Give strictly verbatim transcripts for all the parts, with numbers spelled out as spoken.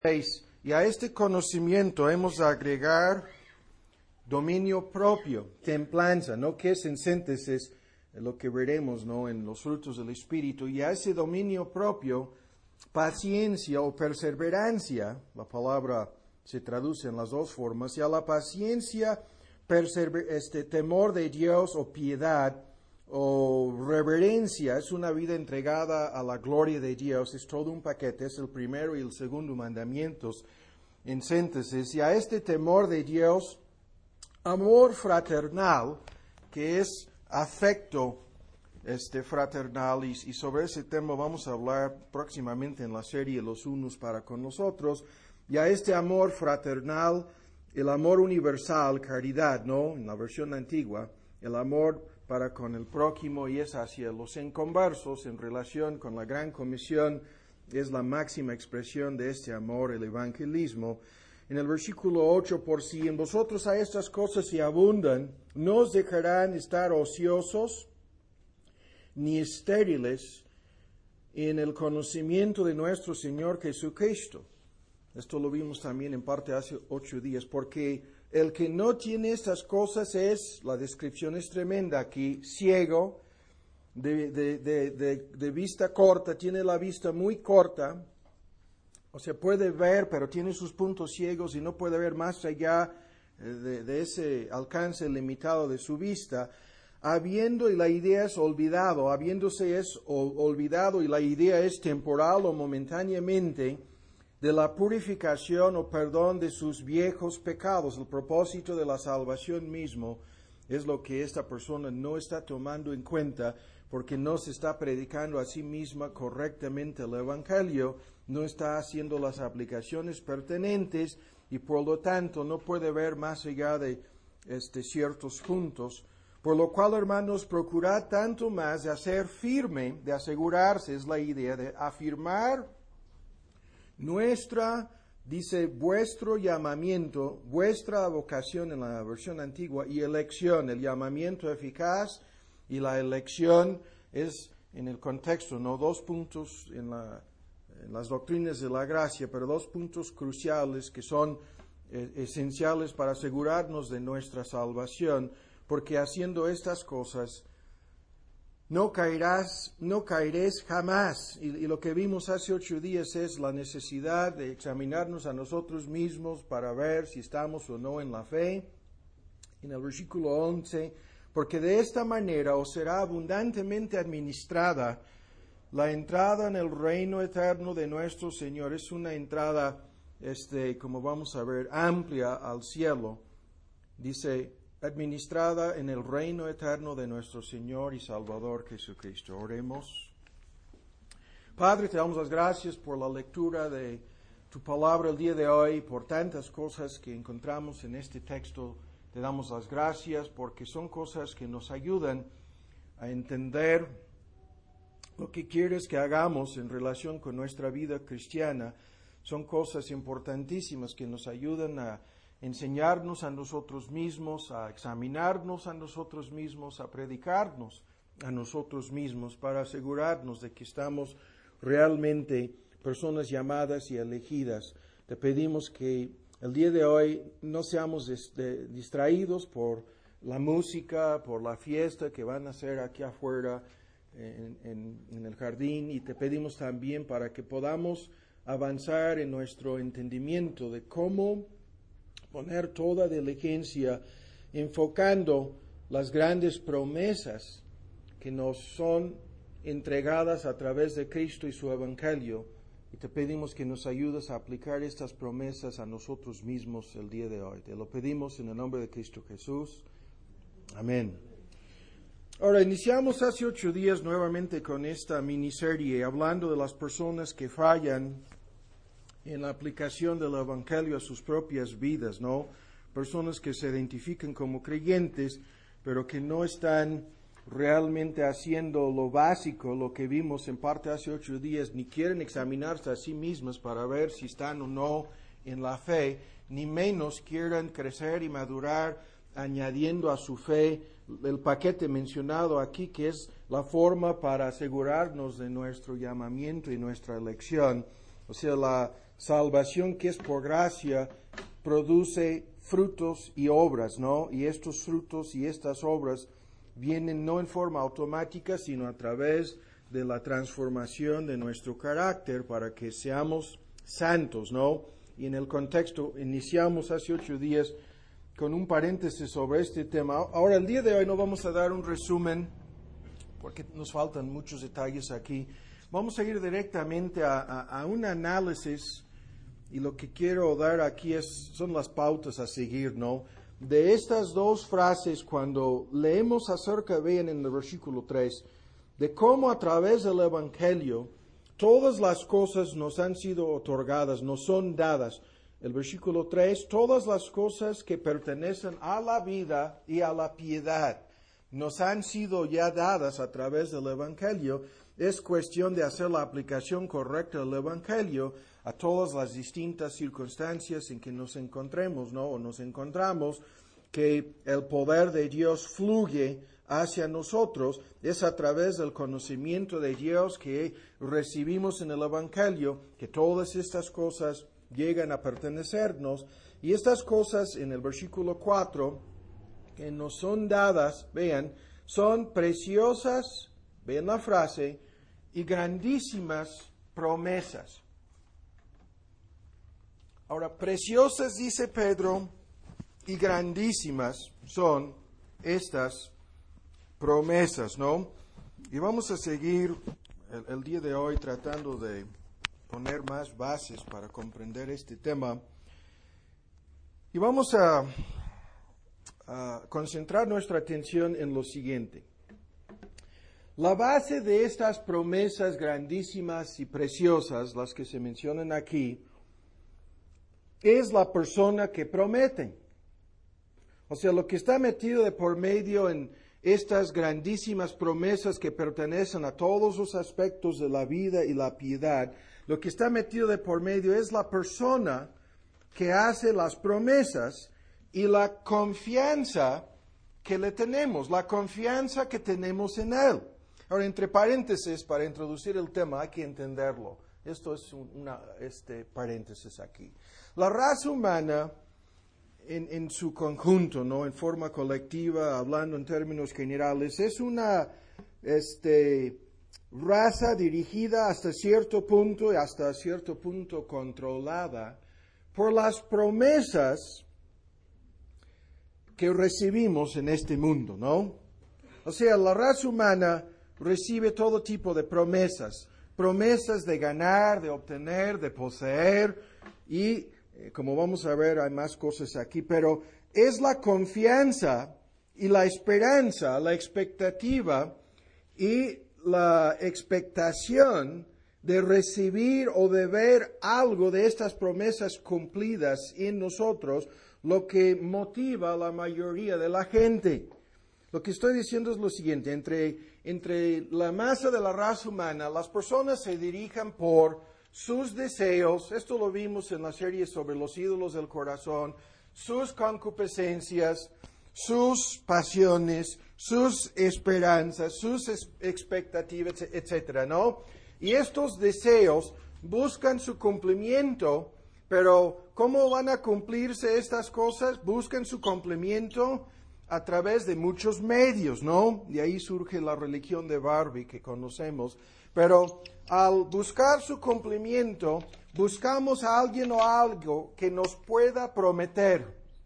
Y a este conocimiento hemos de agregar dominio propio, templanza, ¿no? Que es en síntesis lo que veremos, ¿no? En los frutos del Espíritu. Y a ese dominio propio, paciencia o perseverancia, la palabra se traduce en las dos formas, y a la paciencia, persever- este, temor de Dios o piedad o reverencia, es una vida entregada a la gloria de Dios, es todo un paquete, es el primero y el segundo mandamientos en síntesis. Y a este temor de Dios, amor fraternal, que es afecto este, fraternal, y, y sobre ese tema vamos a hablar próximamente en la serie Los unos para con nosotros. Y a este amor fraternal, el amor universal, caridad, ¿no? En la versión antigua, el amor para con el prójimo, y es hacia los inconversos en relación con la gran comisión, es la máxima expresión de este amor, el evangelismo. En el versículo ocho, por si en vosotros a estas cosas se abundan, no os dejarán estar ociosos ni estériles en el conocimiento de nuestro Señor Jesucristo. Esto lo vimos también en parte hace ocho días, porque el que no tiene estas cosas es, la descripción es tremenda aquí, ciego, de, de, de, de, de vista corta, tiene la vista muy corta, o sea, puede ver, pero tiene sus puntos ciegos y no puede ver más allá de, de ese alcance limitado de su vista, habiendo, y la idea es olvidado, habiéndose es olvidado, y la idea es temporal o momentáneamente, de la purificación o perdón de sus viejos pecados. El propósito de la salvación mismo es lo que esta persona no está tomando en cuenta, porque no se está predicando a sí misma correctamente el Evangelio, no está haciendo las aplicaciones pertinentes, y por lo tanto no puede ver más allá de este, ciertos puntos. Por lo cual, hermanos, procurad tanto más de hacer firme, de asegurarse, es la idea de afirmar nuestra, dice, vuestro llamamiento, vuestra vocación en la versión antigua, y elección, el llamamiento eficaz y la elección es en el contexto, no dos puntos en, la, en las doctrinas de la gracia, pero dos puntos cruciales que son eh, esenciales para asegurarnos de nuestra salvación, porque haciendo estas cosas no caerás, no caeréis jamás. Y, y lo que vimos hace ocho días es la necesidad de examinarnos a nosotros mismos para ver si estamos o no en la fe. En el versículo once, porque de esta manera os será abundantemente administrada la entrada en el reino eterno de nuestro Señor. Es una entrada, este, como vamos a ver, amplia al cielo. Dice, administrada en el reino eterno de nuestro Señor y Salvador Jesucristo. Oremos. Padre, te damos las gracias por la lectura de tu palabra el día de hoy, por tantas cosas que encontramos en este texto. Te damos las gracias porque son cosas que nos ayudan a entender lo que quieres que hagamos en relación con nuestra vida cristiana. Son cosas importantísimas que nos ayudan a enseñarnos a nosotros mismos, a examinarnos a nosotros mismos, a predicarnos a nosotros mismos, para asegurarnos de que estamos realmente personas llamadas y elegidas. Te pedimos que el día de hoy no seamos distraídos por la música, por la fiesta que van a hacer aquí afuera en, en, en el jardín, y te pedimos también para que podamos avanzar en nuestro entendimiento de cómo poner toda diligencia enfocando las grandes promesas que nos son entregadas a través de Cristo y su Evangelio. Y te pedimos que nos ayudes a aplicar estas promesas a nosotros mismos el día de hoy. Te lo pedimos en el nombre de Cristo Jesús. Amén. Ahora, iniciamos hace ocho días nuevamente con esta miniserie hablando de las personas que fallan en la aplicación del Evangelio a sus propias vidas, ¿no? Personas que se identifican como creyentes, pero que no están realmente haciendo lo básico, lo que vimos en parte hace ocho días, ni quieren examinarse a sí mismas para ver si están o no en la fe, ni menos quieren crecer y madurar añadiendo a su fe el paquete mencionado aquí, que es la forma para asegurarnos de nuestro llamamiento y nuestra elección. O sea, la salvación que es por gracia produce frutos y obras, ¿no? Y estos frutos y estas obras vienen no en forma automática, sino a través de la transformación de nuestro carácter para que seamos santos, ¿no? Y en el contexto, iniciamos hace ocho días con un paréntesis sobre este tema. Ahora, el día de hoy no vamos a dar un resumen, porque nos faltan muchos detalles aquí. Vamos a ir directamente a, a, a un análisis, y lo que quiero dar aquí es, son las pautas a seguir, ¿no? De estas dos frases, cuando leemos acerca, vean en el versículo tres, de cómo a través del Evangelio todas las cosas nos han sido otorgadas, nos son dadas. El versículo tres, todas las cosas que pertenecen a la vida y a la piedad nos han sido ya dadas a través del Evangelio. Es cuestión de hacer la aplicación correcta del Evangelio a todas las distintas circunstancias en que nos encontremos, ¿no? O nos encontramos, que el poder de Dios fluye hacia nosotros. Es a través del conocimiento de Dios que recibimos en el Evangelio que todas estas cosas llegan a pertenecernos. Y estas cosas en el versículo cuatro que nos son dadas, vean, son preciosas, vean la frase, y grandísimas promesas. Ahora, preciosas, dice Pedro, y grandísimas son estas promesas, ¿no? Y vamos a seguir el, el día de hoy tratando de poner más bases para comprender este tema. Y vamos a, a concentrar nuestra atención en lo siguiente. La base de estas promesas grandísimas y preciosas, las que se mencionan aquí, es la persona que promete. O sea, lo que está metido de por medio en estas grandísimas promesas que pertenecen a todos los aspectos de la vida y la piedad, lo que está metido de por medio es la persona que hace las promesas y la confianza que le tenemos, la confianza que tenemos en Él. Ahora, entre paréntesis, para introducir el tema, hay que entenderlo. Esto es una este paréntesis aquí. La raza humana, en, en su conjunto, ¿no? En forma colectiva, hablando en términos generales, es una este, raza dirigida hasta cierto punto y hasta cierto punto controlada por las promesas que recibimos en este mundo, ¿no? O sea, la raza humana recibe todo tipo de promesas, promesas de ganar, de obtener, de poseer, y eh, como vamos a ver hay más cosas aquí, pero es la confianza y la esperanza, la expectativa y la expectación de recibir o de ver algo de estas promesas cumplidas en nosotros, lo que motiva a la mayoría de la gente. Lo que estoy diciendo es lo siguiente, entre, entre la masa de la raza humana, las personas se dirigen por sus deseos, esto lo vimos en la serie sobre los ídolos del corazón, sus concupiscencias, sus pasiones, sus esperanzas, sus expectativas, etcétera, ¿no? Y estos deseos buscan su cumplimiento, pero ¿cómo van a cumplirse estas cosas? Buscan su cumplimiento a través de muchos medios, ¿no? Y ahí surge la religión de Barbie que conocemos. Pero al buscar su cumplimiento, buscamos a alguien o algo que nos pueda prometer,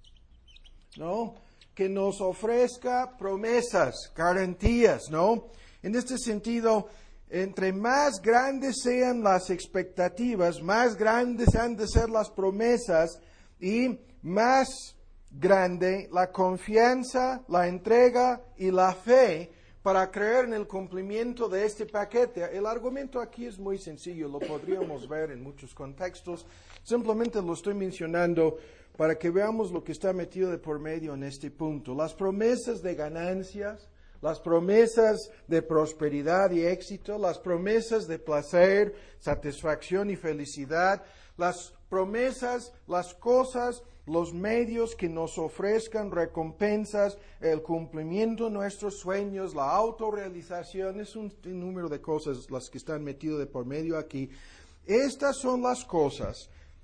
¿no? Que nos ofrezca promesas, garantías, ¿no? En este sentido, entre más grandes sean las expectativas, más grandes han de ser las promesas y más grande la confianza, la entrega y la fe para creer en el cumplimiento de este paquete. El argumento aquí es muy sencillo, lo podríamos ver en muchos contextos. Simplemente lo estoy mencionando para que veamos lo que está metido de por medio en este punto. Las promesas de ganancias, las promesas de prosperidad y éxito, las promesas de placer, satisfacción y felicidad, las promesas, las cosas, los medios que nos ofrezcan recompensas, el cumplimiento de nuestros sueños, la autorrealización, es un número de cosas las que están metidas de por medio aquí. Estas son las cosas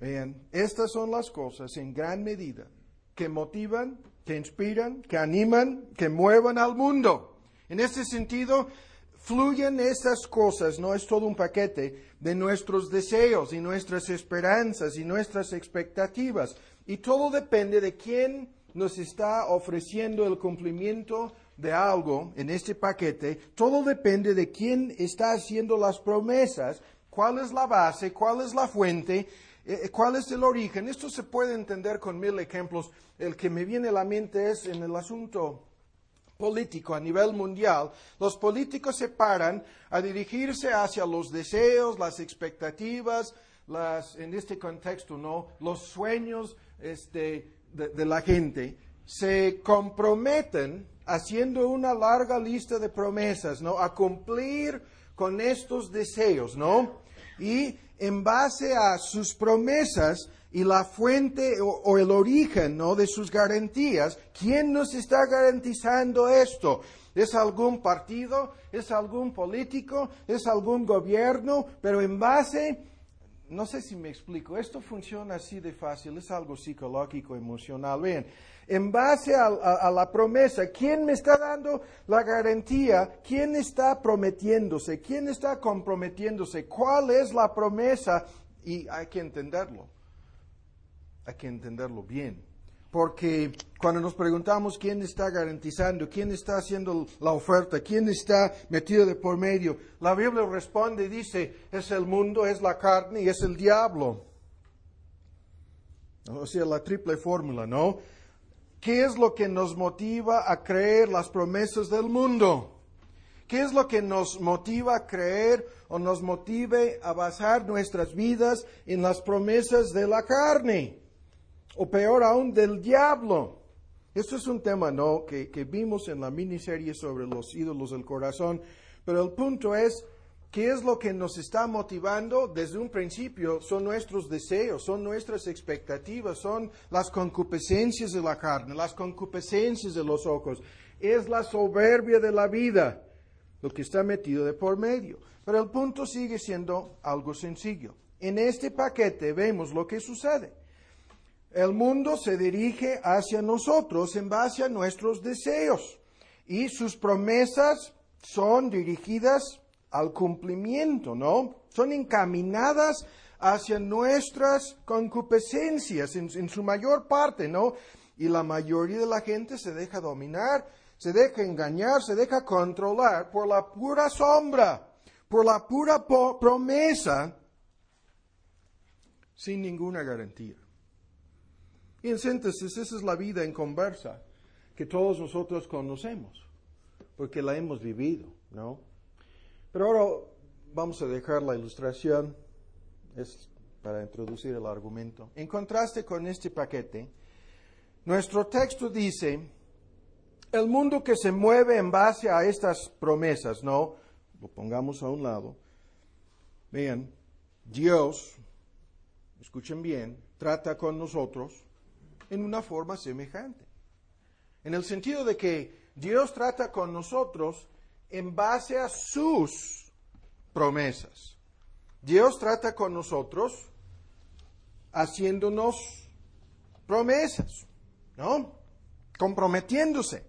Vean, estas son las cosas en gran medida que motivan, que inspiran, que animan, que muevan al mundo. En este sentido, fluyen estas cosas, no es todo un paquete, de nuestros deseos y nuestras esperanzas y nuestras expectativas. Y todo depende de quién nos está ofreciendo el cumplimiento de algo en este paquete. Todo depende de quién está haciendo las promesas, cuál es la base, cuál es la fuente, eh, cuál es el origen. Esto se puede entender con mil ejemplos. El que me viene a la mente es en el asunto político a nivel mundial. Los políticos se paran a dirigirse hacia los deseos, las expectativas, las, en este contexto, ¿no?, los sueños este, de, de la gente. Se comprometen haciendo una larga lista de promesas, ¿no?, a cumplir con estos deseos, ¿no? Y en base a sus promesas y la fuente o, o el origen, ¿no?, de sus garantías, ¿quién nos está garantizando esto? ¿Es algún partido? ¿Es algún político? ¿Es algún gobierno? Pero en base, no sé si me explico, esto funciona así de fácil, es algo psicológico, emocional. Vean, en base a, a, a la promesa, ¿quién me está dando la garantía? ¿Quién está prometiéndose? ¿Quién está comprometiéndose? ¿Cuál es la promesa? Y hay que entenderlo. Hay que entenderlo bien. Porque cuando nos preguntamos quién está garantizando, quién está haciendo la oferta, quién está metido de por medio, la Biblia responde y dice, es el mundo, es la carne y es el diablo. O sea, la triple fórmula, ¿no? ¿Qué es lo que nos motiva a creer las promesas del mundo? ¿Qué es lo que nos motiva a creer o nos motive a basar nuestras vidas en las promesas de la carne? O peor aún, del diablo. Esto es un tema, ¿no?, que, que vimos en la miniserie sobre los ídolos del corazón. Pero el punto es, ¿qué es lo que nos está motivando? Desde un principio son nuestros deseos, son nuestras expectativas, son las concupiscencias de la carne, las concupiscencias de los ojos. Es la soberbia de la vida lo que está metido de por medio. Pero el punto sigue siendo algo sencillo. En este paquete vemos lo que sucede. El mundo se dirige hacia nosotros en base a nuestros deseos y sus promesas son dirigidas al cumplimiento, ¿no? Son encaminadas hacia nuestras concupiscencias en, en su mayor parte, ¿no? Y la mayoría de la gente se deja dominar, se deja engañar, se deja controlar por la pura sombra, por la pura po- promesa, sin ninguna garantía. Y en síntesis, esa es la vida en conversa que todos nosotros conocemos, porque la hemos vivido, ¿no? Pero ahora vamos a dejar la ilustración, es para introducir el argumento. En contraste con este paquete, nuestro texto dice, el mundo que se mueve en base a estas promesas, ¿no? Lo pongamos a un lado. Vean, Dios, escuchen bien, trata con nosotros en una forma semejante. En el sentido de que Dios trata con nosotros en base a sus promesas. Dios trata con nosotros haciéndonos promesas, ¿no? Comprometiéndose.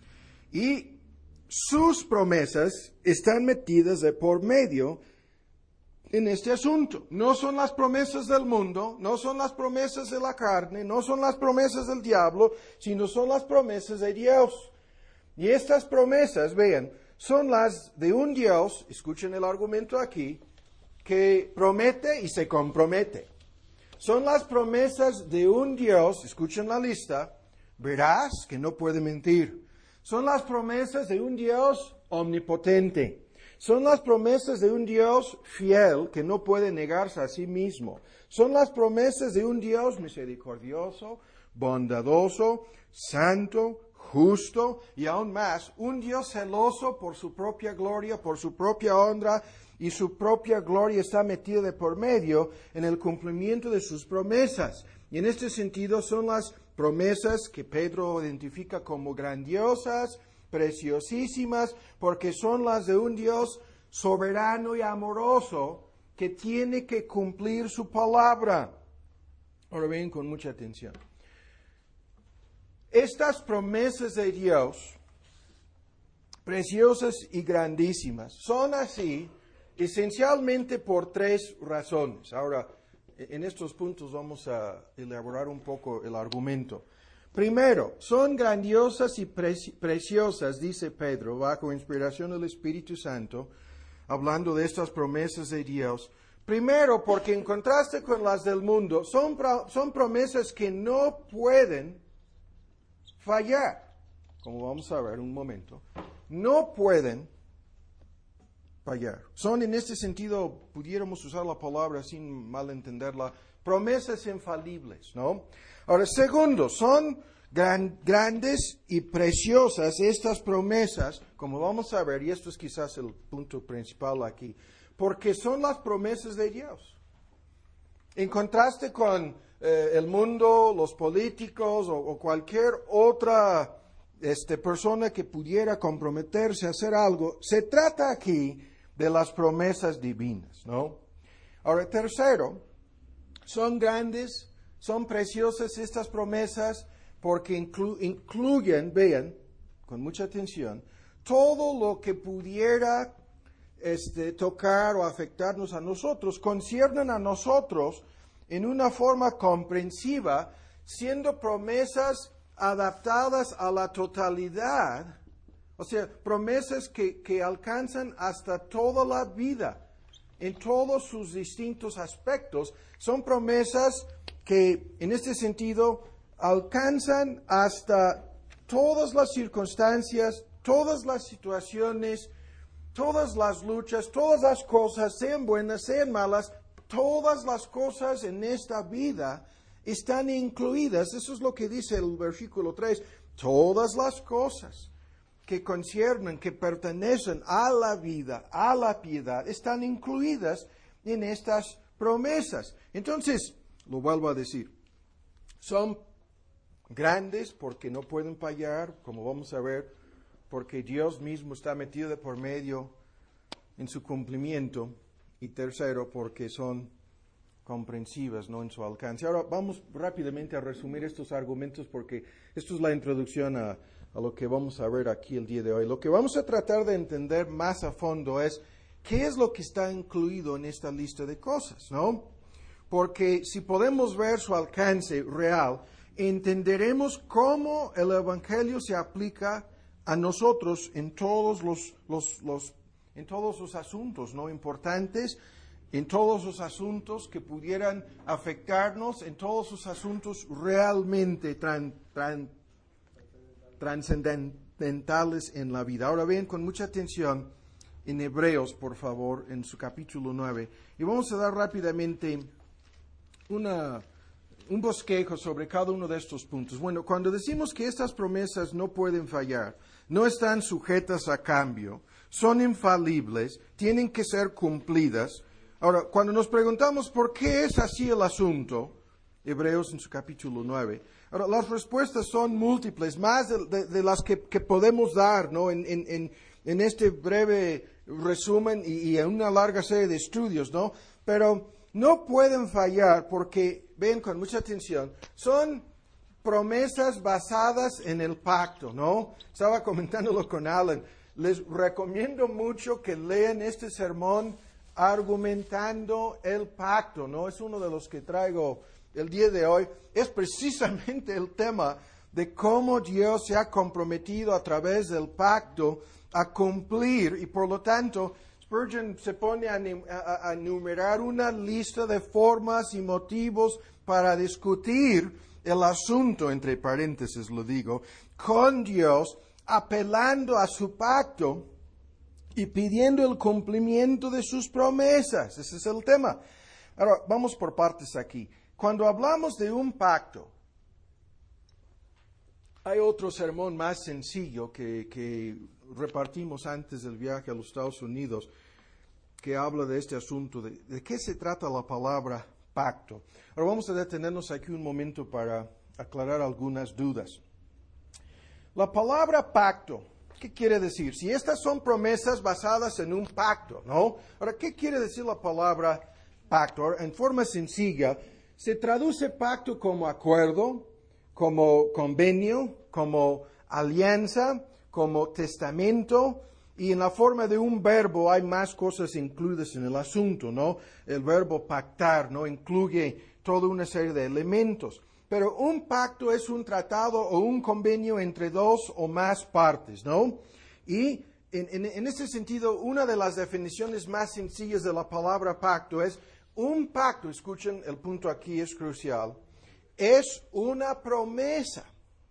Y sus promesas están metidas de por medio en este asunto. No son las promesas del mundo, no son las promesas de la carne, no son las promesas del diablo, sino son las promesas de Dios. Y estas promesas, vean, son las de un Dios, escuchen el argumento aquí, que promete y se compromete. Son las promesas de un Dios, escuchen la lista, veraz, que no puede mentir. Son las promesas de un Dios omnipotente. Son las promesas de un Dios fiel que no puede negarse a sí mismo. Son las promesas de un Dios misericordioso, bondadoso, santo, justo y aún más, un Dios celoso por su propia gloria, por su propia honra, y su propia gloria está metida de por medio en el cumplimiento de sus promesas. Y en este sentido son las promesas que Pedro identifica como grandiosas, preciosísimas, porque son las de un Dios soberano y amoroso que tiene que cumplir su palabra. Ahora ven con mucha atención. Estas promesas de Dios, preciosas y grandísimas, son así esencialmente por tres razones. Ahora, en estos puntos vamos a elaborar un poco el argumento. Primero, son grandiosas y preci- preciosas, dice Pedro, bajo inspiración del Espíritu Santo, hablando de estas promesas de Dios. Primero, porque en contraste con las del mundo, son, pro- son promesas que no pueden fallar. Como vamos a ver en un momento, no pueden fallar. Son en este sentido, pudiéramos usar la palabra sin malentenderla, promesas infalibles, ¿no? Ahora, segundo, son gran, grandes y preciosas estas promesas, como vamos a ver, y esto es quizás el punto principal aquí, porque son las promesas de Dios. En contraste con eh, el mundo, los políticos o, o cualquier otra este, persona que pudiera comprometerse a hacer algo, se trata aquí de las promesas divinas, ¿no? Ahora, tercero, son grandes, son preciosas estas promesas porque inclu- incluyen, vean, con mucha atención, todo lo que pudiera este, tocar o afectarnos a nosotros, conciernen a nosotros en una forma comprensiva, siendo promesas adaptadas a la totalidad, o sea, promesas que, que alcanzan hasta toda la vida, en todos sus distintos aspectos. Son promesas que, en este sentido, alcanzan hasta todas las circunstancias, todas las situaciones, todas las luchas, todas las cosas, sean buenas, sean malas, todas las cosas en esta vida están incluidas. Eso es lo que dice el versículo tres. Todas las cosas que conciernen, que pertenecen a la vida, a la piedad, están incluidas en estas promesas. Entonces, lo vuelvo a decir, son grandes porque no pueden fallar, como vamos a ver, porque Dios mismo está metido de por medio en su cumplimiento. Y tercero, porque son comprensivas, no en su alcance. Ahora vamos rápidamente a resumir estos argumentos porque esto es la introducción a, a lo que vamos a ver aquí el día de hoy. Lo que vamos a tratar de entender más a fondo es qué es lo que está incluido en esta lista de cosas, ¿no? Porque si podemos ver su alcance real, entenderemos cómo el Evangelio se aplica a nosotros en todos los, los, los en todos los asuntos no importantes, en todos los asuntos que pudieran afectarnos, en todos los asuntos realmente tran, tran, trascendentales en la vida. Ahora ven con mucha atención en Hebreos, por favor, en su capítulo nueve. Y vamos a dar rápidamente una, un bosquejo sobre cada uno de estos puntos. Bueno, cuando decimos que estas promesas no pueden fallar, no están sujetas a cambio, son infalibles, tienen que ser cumplidas. Ahora, cuando nos preguntamos por qué es así el asunto, Hebreos en su capítulo nueve, ahora, las respuestas son múltiples, más de, de, de las que, que podemos dar, ¿no? en, en, en, en este breve resumen y, y en una larga serie de estudios, ¿no? Pero no pueden fallar porque, ven con mucha atención, son promesas basadas en el pacto, ¿no? Estaba comentándolo con Alan. Les recomiendo mucho que lean este sermón argumentando el pacto, ¿no? Es uno de los que traigo el día de hoy. Es precisamente el tema de cómo Dios se ha comprometido a través del pacto a cumplir y por lo tanto Spurgeon se pone a, a, a enumerar una lista de formas y motivos para discutir el asunto, entre paréntesis lo digo, con Dios, apelando a su pacto y pidiendo el cumplimiento de sus promesas. Ese es el tema. Ahora, vamos por partes aquí. Cuando hablamos de un pacto, hay otro sermón más sencillo que, que repartimos antes del viaje a los Estados Unidos, que habla de este asunto, de, de qué se trata la palabra pacto. Ahora vamos a detenernos aquí un momento para aclarar algunas dudas. La palabra pacto, ¿qué quiere decir? Si estas son promesas basadas en un pacto, ¿no? Ahora, ¿qué quiere decir la palabra pacto? Ahora, en forma sencilla, se traduce pacto como acuerdo, como convenio, como alianza, como testamento, y en la forma de un verbo hay más cosas incluidas en el asunto, ¿no? El verbo pactar, ¿no? Incluye toda una serie de elementos. Pero un pacto es un tratado o un convenio entre dos o más partes, ¿no? Y en, en, en este sentido, una de las definiciones más sencillas de la palabra pacto es un pacto, escuchen, el punto aquí es crucial, es una promesa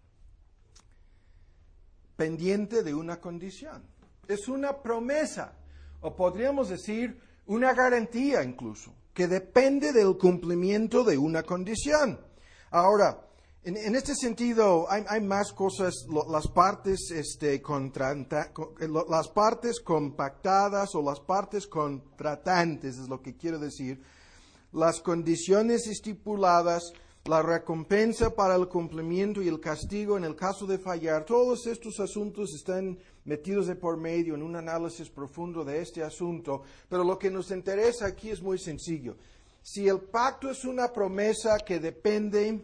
pendiente de una condición. Es una promesa, o podríamos decir una garantía incluso, que depende del cumplimiento de una condición. Ahora, en, en este sentido, hay, hay más cosas, lo, las partes este, contra, con, lo, las partes compactadas o las partes contratantes, es lo que quiero decir, las condiciones estipuladas, la recompensa para el cumplimiento y el castigo en el caso de fallar. Todos estos asuntos están metidos de por medio en un análisis profundo de este asunto, pero lo que nos interesa aquí es muy sencillo. Si el pacto es una promesa que depende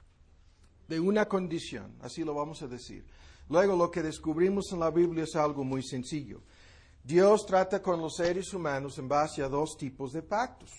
de una condición, así lo vamos a decir. Luego lo que descubrimos en la Biblia es algo muy sencillo. Dios trata con los seres humanos en base a dos tipos de pactos,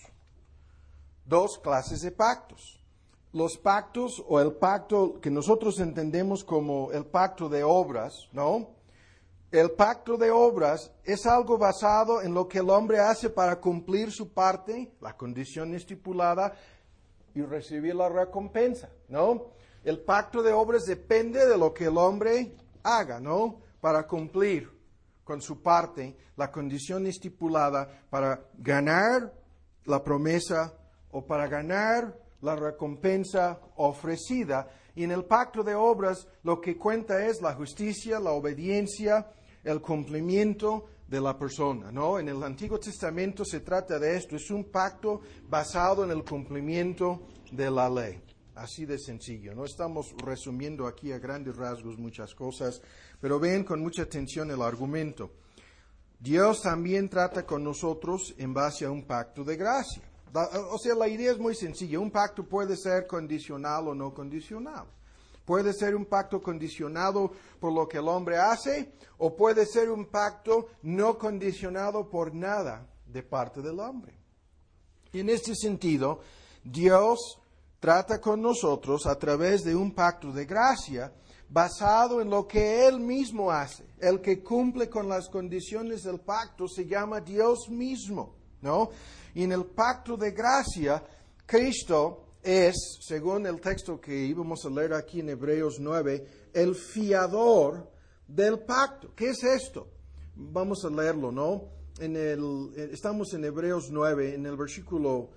dos clases de pactos. Los pactos o el pacto que nosotros entendemos como el pacto de obras, ¿no? El pacto de obras es algo basado en lo que el hombre hace para cumplir su parte, la condición estipulada, y recibir la recompensa, ¿no? El pacto de obras depende de lo que el hombre haga, ¿no? Para cumplir con su parte, la condición estipulada para ganar la promesa o para ganar la recompensa ofrecida. Y en el pacto de obras lo que cuenta es la justicia, la obediencia, el cumplimiento de la persona, ¿no? En el Antiguo Testamento se trata de esto, es un pacto basado en el cumplimiento de la ley. Así de sencillo. No estamos resumiendo aquí a grandes rasgos muchas cosas, pero ven con mucha atención el argumento. Dios también trata con nosotros en base a un pacto de gracia. O sea, la idea es muy sencilla. Un pacto puede ser condicional o no condicional. Puede ser un pacto condicionado por lo que el hombre hace, o puede ser un pacto no condicionado por nada de parte del hombre. Y en este sentido, Dios trata con nosotros a través de un pacto de gracia basado en lo que Él mismo hace. El que cumple con las condiciones del pacto se llama Dios mismo, ¿no? Y en el pacto de gracia, Cristo es, según el texto que íbamos a leer aquí en Hebreos nueve, el fiador del pacto. ¿Qué es esto? Vamos a leerlo, ¿no? En el, estamos en Hebreos nueve, en el versículo,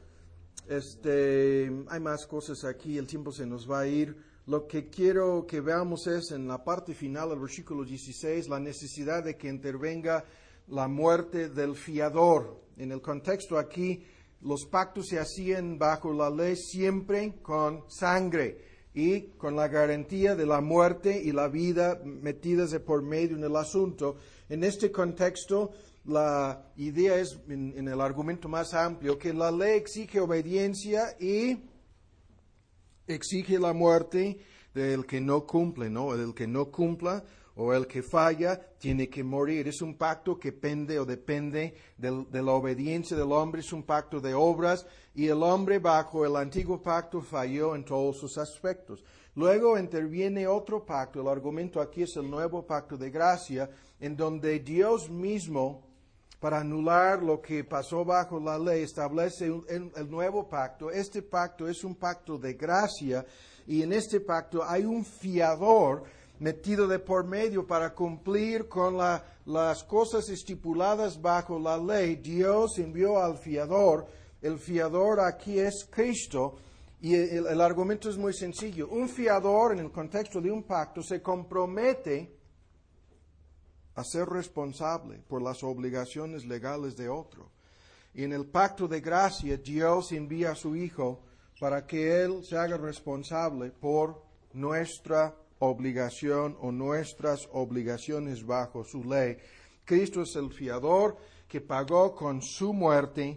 este, hay más cosas aquí, el tiempo se nos va a ir. Lo que quiero que veamos es en la parte final del versículo dieciséis, la necesidad de que intervenga la muerte del fiador. En el contexto aquí, los pactos se hacían bajo la ley siempre con sangre y con la garantía de la muerte y la vida metidas de por medio en el asunto. En este contexto, la idea es, en, en el argumento más amplio, que la ley exige obediencia y exige la muerte del que no cumple, ¿no? El que no cumpla o el que falla tiene que morir. Es un pacto que pende o depende de, de la obediencia del hombre, es un pacto de obras, y el hombre bajo el antiguo pacto falló en todos sus aspectos. Luego interviene otro pacto, el argumento aquí es el nuevo pacto de gracia, en donde Dios mismo, para anular lo que pasó bajo la ley, establece un, el, el nuevo pacto. Este pacto es un pacto de gracia, y en este pacto hay un fiador metido de por medio para cumplir con la, las cosas estipuladas bajo la ley. Dios envió al fiador. El fiador aquí es Cristo. Y el, el argumento es muy sencillo. Un fiador, en el contexto de un pacto, se compromete a ser responsable por las obligaciones legales de otro. Y en el pacto de gracia, Dios envía a su Hijo para que Él se haga responsable por nuestra obligación o nuestras obligaciones bajo su ley. Cristo es el fiador que pagó con su muerte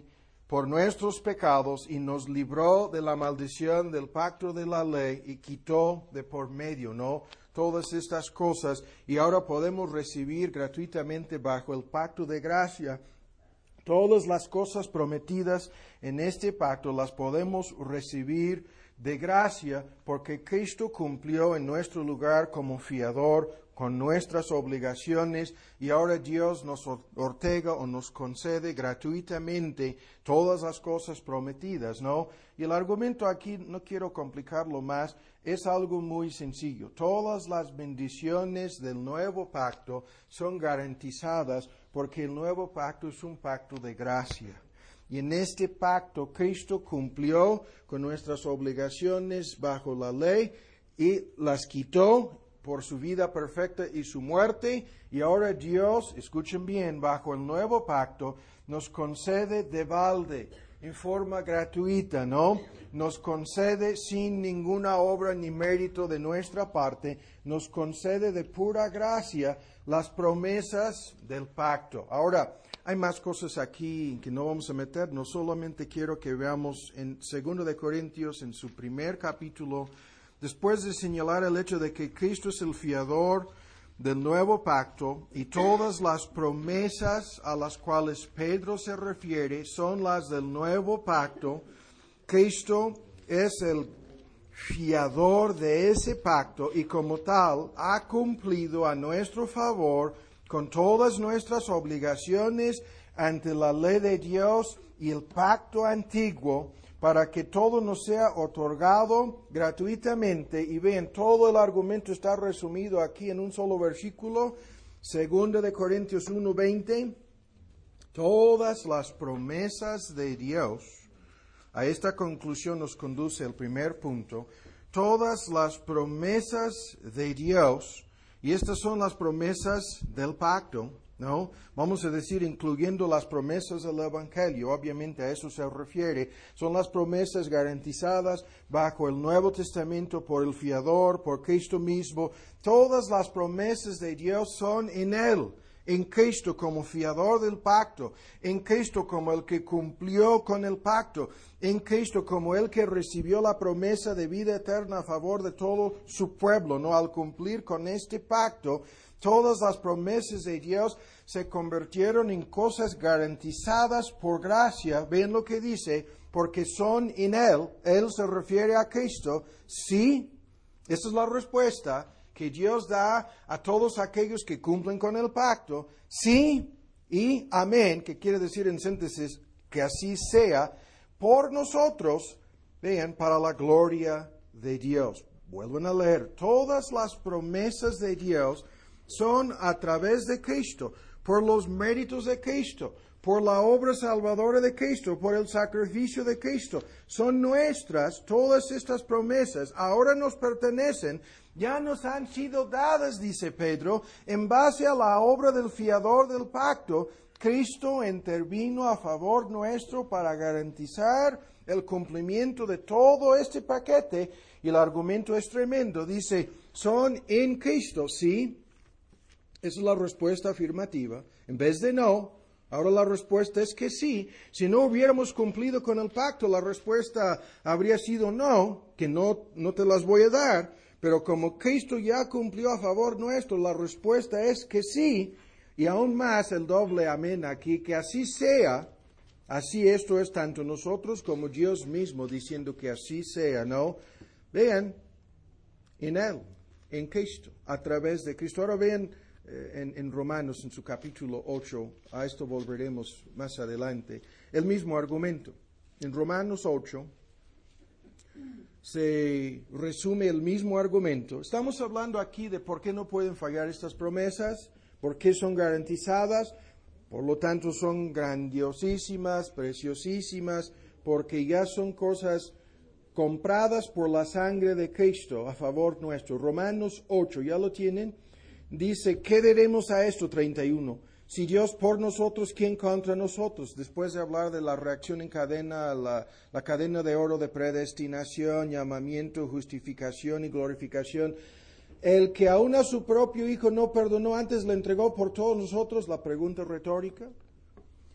por nuestros pecados y nos libró de la maldición del pacto de la ley y quitó de por medio, ¿no?, todas estas cosas, y ahora podemos recibir gratuitamente bajo el pacto de gracia. Todas las cosas prometidas en este pacto las podemos recibir de gracia porque Cristo cumplió en nuestro lugar como fiador con nuestras obligaciones y ahora Dios nos otorga o nos concede gratuitamente todas las cosas prometidas, ¿no? Y el argumento aquí, no quiero complicarlo más, es algo muy sencillo. Todas las bendiciones del nuevo pacto son garantizadas porque el nuevo pacto es un pacto de gracia. Y en este pacto Cristo cumplió con nuestras obligaciones bajo la ley y las quitó por su vida perfecta y su muerte. Y ahora Dios, escuchen bien, bajo el nuevo pacto nos concede de balde, en forma gratuita, ¿no? Nos concede sin ninguna obra ni mérito de nuestra parte, nos concede de pura gracia las promesas del pacto. Ahora, hay más cosas aquí que no vamos a meter, no solamente quiero que veamos en segundo de Corintios, en su primer capítulo, después de señalar el hecho de que Cristo es el fiador del nuevo pacto y todas las promesas a las cuales Pedro se refiere son las del nuevo pacto. Cristo es el fiador de ese pacto y como tal ha cumplido a nuestro favor con todas nuestras obligaciones ante la ley de Dios y el pacto antiguo, para que todo nos sea otorgado gratuitamente. Y vean, todo el argumento está resumido aquí en un solo versículo, segundo de Corintios uno veinte. Todas las promesas de Dios, a esta conclusión nos conduce el primer punto, todas las promesas de Dios, y estas son las promesas del pacto, ¿no? Vamos a decir, incluyendo las promesas del Evangelio, obviamente a eso se refiere. Son las promesas garantizadas bajo el Nuevo Testamento por el fiador, por Cristo mismo. Todas las promesas de Dios son en Él, en Cristo como fiador del pacto, en Cristo como el que cumplió con el pacto, en Cristo como el que recibió la promesa de vida eterna a favor de todo su pueblo, ¿no? Al cumplir con este pacto, todas las promesas de Dios se convirtieron en cosas garantizadas por gracia. Ven lo que dice, porque son en Él. Él se refiere a Cristo. Sí, esa es la respuesta que Dios da a todos aquellos que cumplen con el pacto. Sí y amén, que quiere decir en síntesis que así sea por nosotros, vean, para la gloria de Dios. Vuelven a leer, todas las promesas de Dios son a través de Cristo, por los méritos de Cristo, por la obra salvadora de Cristo, por el sacrificio de Cristo. Son nuestras todas estas promesas, ahora nos pertenecen, ya nos han sido dadas, dice Pedro, en base a la obra del fiador del pacto. Cristo intervino a favor nuestro para garantizar el cumplimiento de todo este paquete, y el argumento es tremendo. Dice, son en Cristo, ¿sí? Esa es la respuesta afirmativa. En vez de no, ahora la respuesta es que sí. Si no hubiéramos cumplido con el pacto, la respuesta habría sido no, que no, no te las voy a dar. Pero como Cristo ya cumplió a favor nuestro, la respuesta es que sí. Y aún más el doble amén aquí, que así sea. Así esto es tanto nosotros como Dios mismo diciendo que así sea, ¿no? Vean, en Él, en Cristo, a través de Cristo. Ahora vean eh, en, en Romanos, en su capítulo ocho, a esto volveremos más adelante, el mismo argumento. En Romanos ocho se resume el mismo argumento. Estamos hablando aquí de por qué no pueden fallar estas promesas, por qué son garantizadas, por lo tanto son grandiosísimas, preciosísimas, porque ya son cosas compradas por la sangre de Cristo a favor nuestro. Romanos ocho, ¿ya lo tienen? Dice, ¿qué diremos a esto? treinta y uno. Si Dios por nosotros, ¿quién contra nosotros? Después de hablar de la reacción en cadena, la, la cadena de oro de predestinación, llamamiento, justificación y glorificación. El que aún a su propio Hijo no perdonó, antes le entregó por todos nosotros, la pregunta retórica.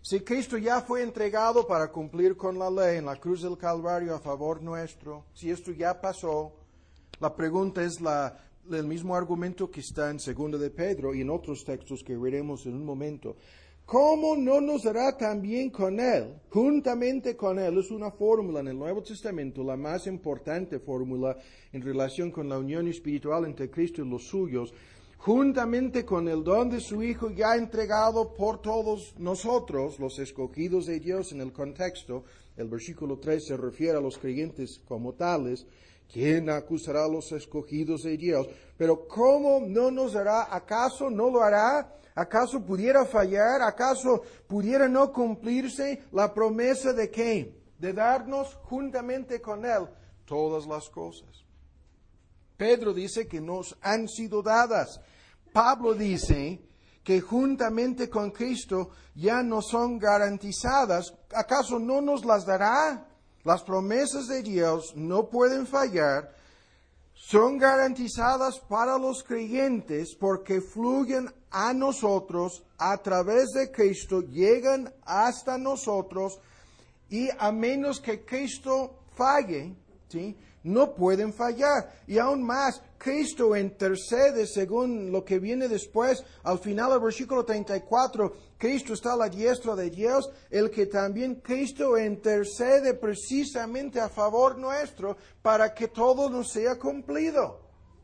Si Cristo ya fue entregado para cumplir con la ley en la cruz del Calvario a favor nuestro, si esto ya pasó, la pregunta es la, el mismo argumento que está en Segunda de Pedro y en otros textos que veremos en un momento. ¿Cómo no nos hará también con Él, juntamente con Él? Es una fórmula en el Nuevo Testamento, la más importante fórmula en relación con la unión espiritual entre Cristo y los suyos, juntamente con el don de su Hijo ya entregado por todos nosotros, los escogidos de Dios en el contexto. El versículo tres se refiere a los creyentes como tales. ¿Quién acusará a los escogidos de Dios? Pero ¿cómo no nos hará? ¿Acaso no lo hará? ¿Acaso pudiera fallar? ¿Acaso pudiera no cumplirse la promesa de qué? De darnos juntamente con Él todas las cosas. Pedro dice que nos han sido dadas. Pablo dice que juntamente con Cristo ya no son garantizadas. ¿Acaso no nos las dará? Las promesas de Dios no pueden fallar. Son garantizadas para los creyentes porque fluyen a nosotros a través de Cristo, llegan hasta nosotros y a menos que Cristo falle, ¿sí?, no pueden fallar. Y aún más, Cristo intercede según lo que viene después. Al final del versículo treinta y cuatro, Cristo está a la diestra de Dios, el que también Cristo intercede precisamente a favor nuestro para que todo nos sea cumplido.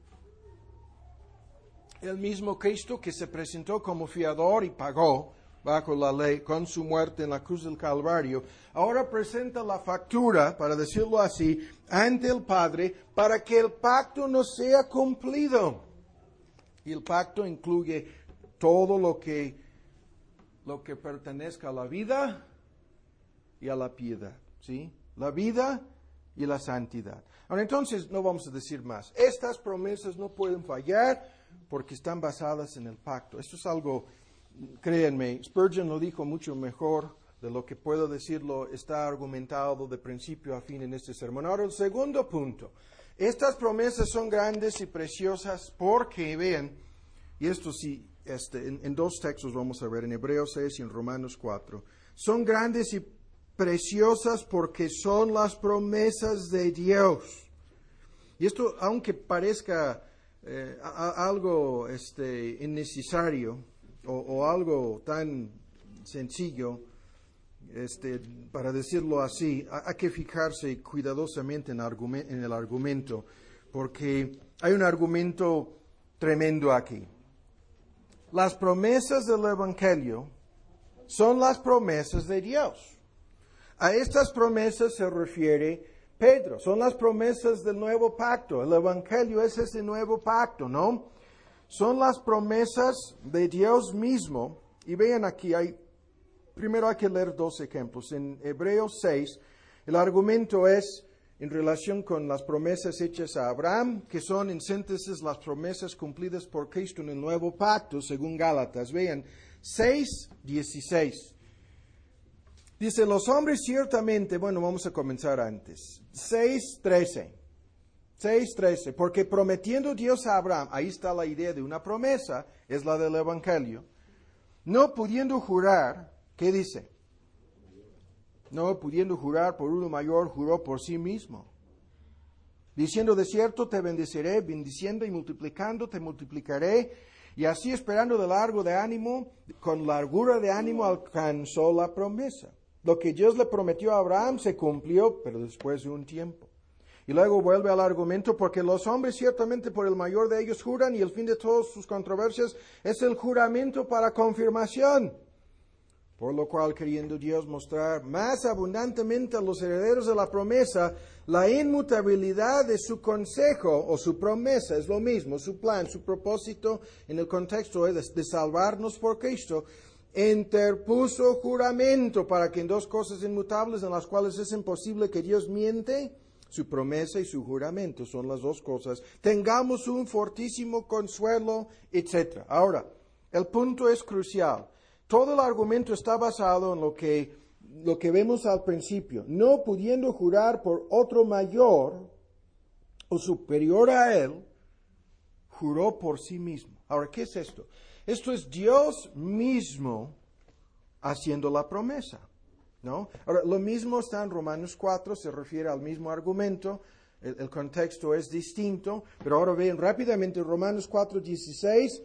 El mismo Cristo que se presentó como fiador y pagó bajo la ley con su muerte en la cruz del Calvario, ahora presenta la factura, para decirlo así, ante el Padre para que el pacto no sea cumplido. Y el pacto incluye todo lo que, lo que pertenezca a la vida y a la piedad, ¿sí? La vida y la santidad. Ahora entonces no vamos a decir más. Estas promesas no pueden fallar porque están basadas en el pacto. Esto es algo, créanme, Spurgeon lo dijo mucho mejor de lo que puedo decirlo, está argumentado de principio a fin en este sermón. Ahora el segundo punto. Estas promesas son grandes y preciosas porque, vean, y esto sí, este, en, en dos textos vamos a ver, en Hebreos seis y en Romanos cuatro. Son grandes y preciosas porque son las promesas de Dios. Y esto, aunque parezca eh, a, a algo este, innecesario o, o algo tan sencillo, este, para decirlo así, hay que fijarse cuidadosamente en, argumen- en el argumento, porque hay un argumento tremendo aquí. Las promesas del Evangelio son las promesas de Dios. A estas promesas se refiere Pedro, son las promesas del nuevo pacto. El Evangelio es ese nuevo pacto, ¿no? Son las promesas de Dios mismo. Y vean aquí, hay, primero hay que leer dos ejemplos. En Hebreos seis, el argumento es en relación con las promesas hechas a Abraham, que son en síntesis las promesas cumplidas por Cristo en el nuevo pacto, según Gálatas. Vean, seis dieciséis. Dice, los hombres ciertamente, bueno, vamos a comenzar antes. seis trece. seis trece. Porque prometiendo Dios a Abraham, ahí está la idea de una promesa, es la del Evangelio. No pudiendo jurar, ¿qué dice? No pudiendo jurar por uno mayor, juró por sí mismo. Diciendo, de cierto te bendeciré, bendiciendo y multiplicando te multiplicaré. Y así esperando de largo de ánimo, con largura de ánimo alcanzó la promesa. Lo que Dios le prometió a Abraham se cumplió, pero después de un tiempo. Y luego vuelve al argumento, porque los hombres ciertamente por el mayor de ellos juran, y el fin de todas sus controversias es el juramento para confirmación. Por lo cual, queriendo Dios mostrar más abundantemente a los herederos de la promesa la inmutabilidad de su consejo o su promesa, es lo mismo, su plan, su propósito en el contexto es de salvarnos por Cristo, interpuso juramento para que en dos cosas inmutables en las cuales es imposible que Dios miente, su promesa y su juramento son las dos cosas, tengamos un fortísimo consuelo, etcétera. Ahora, el punto es crucial. Todo el argumento está basado en lo que, lo que vemos al principio. No pudiendo jurar por otro mayor o superior a él, juró por sí mismo. Ahora, ¿qué es esto? Esto es Dios mismo haciendo la promesa, ¿no? Ahora, lo mismo está en Romanos cuatro, se refiere al mismo argumento, el, el contexto es distinto, pero ahora ven rápidamente Romanos cuatro, dieciséis,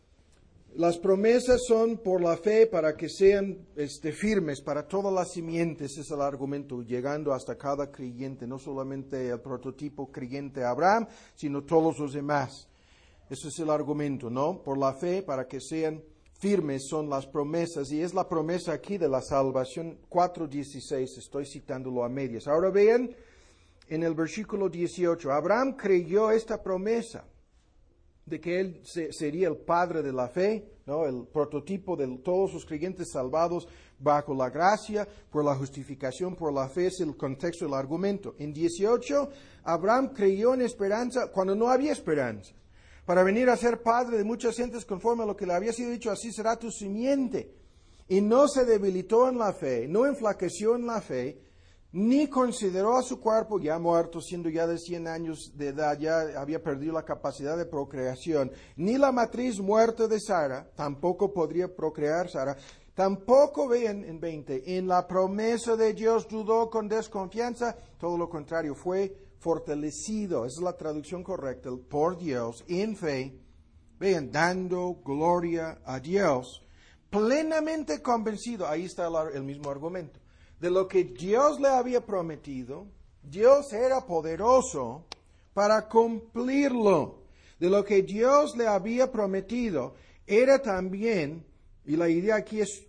las promesas son por la fe para que sean este, firmes para todas las simientes, es el argumento, llegando hasta cada creyente, no solamente el prototipo creyente Abraham, sino todos los demás. Ese es el argumento, ¿no? Por la fe para que sean firmes son las promesas, y es la promesa aquí de la salvación, cuatro dieciséis, estoy citándolo a medias. Ahora vean en el versículo dieciocho, Abraham creyó esta promesa de que él se, sería el padre de la fe, ¿no? El prototipo de todos los creyentes salvados bajo la gracia, por la justificación, por la fe, es el contexto del argumento. En dieciocho, Abraham creyó en esperanza cuando no había esperanza, para venir a ser padre de muchas gentes conforme a lo que le había sido dicho, así será tu simiente. Y no se debilitó en la fe, no enflaqueció en la fe, ni consideró a su cuerpo ya muerto, siendo ya de cien años de edad, ya había perdido la capacidad de procreación, ni la matriz muerta de Sara, tampoco podría procrear Sara, tampoco, vean en veinte, en la promesa de Dios dudó con desconfianza, todo lo contrario, fue fortalecido, esa es la traducción correcta, por Dios, en fe, vean, dando gloria a Dios, plenamente convencido, ahí está el, el mismo argumento, de lo que Dios le había prometido, Dios era poderoso para cumplirlo. De lo que Dios le había prometido, era también, y la idea aquí es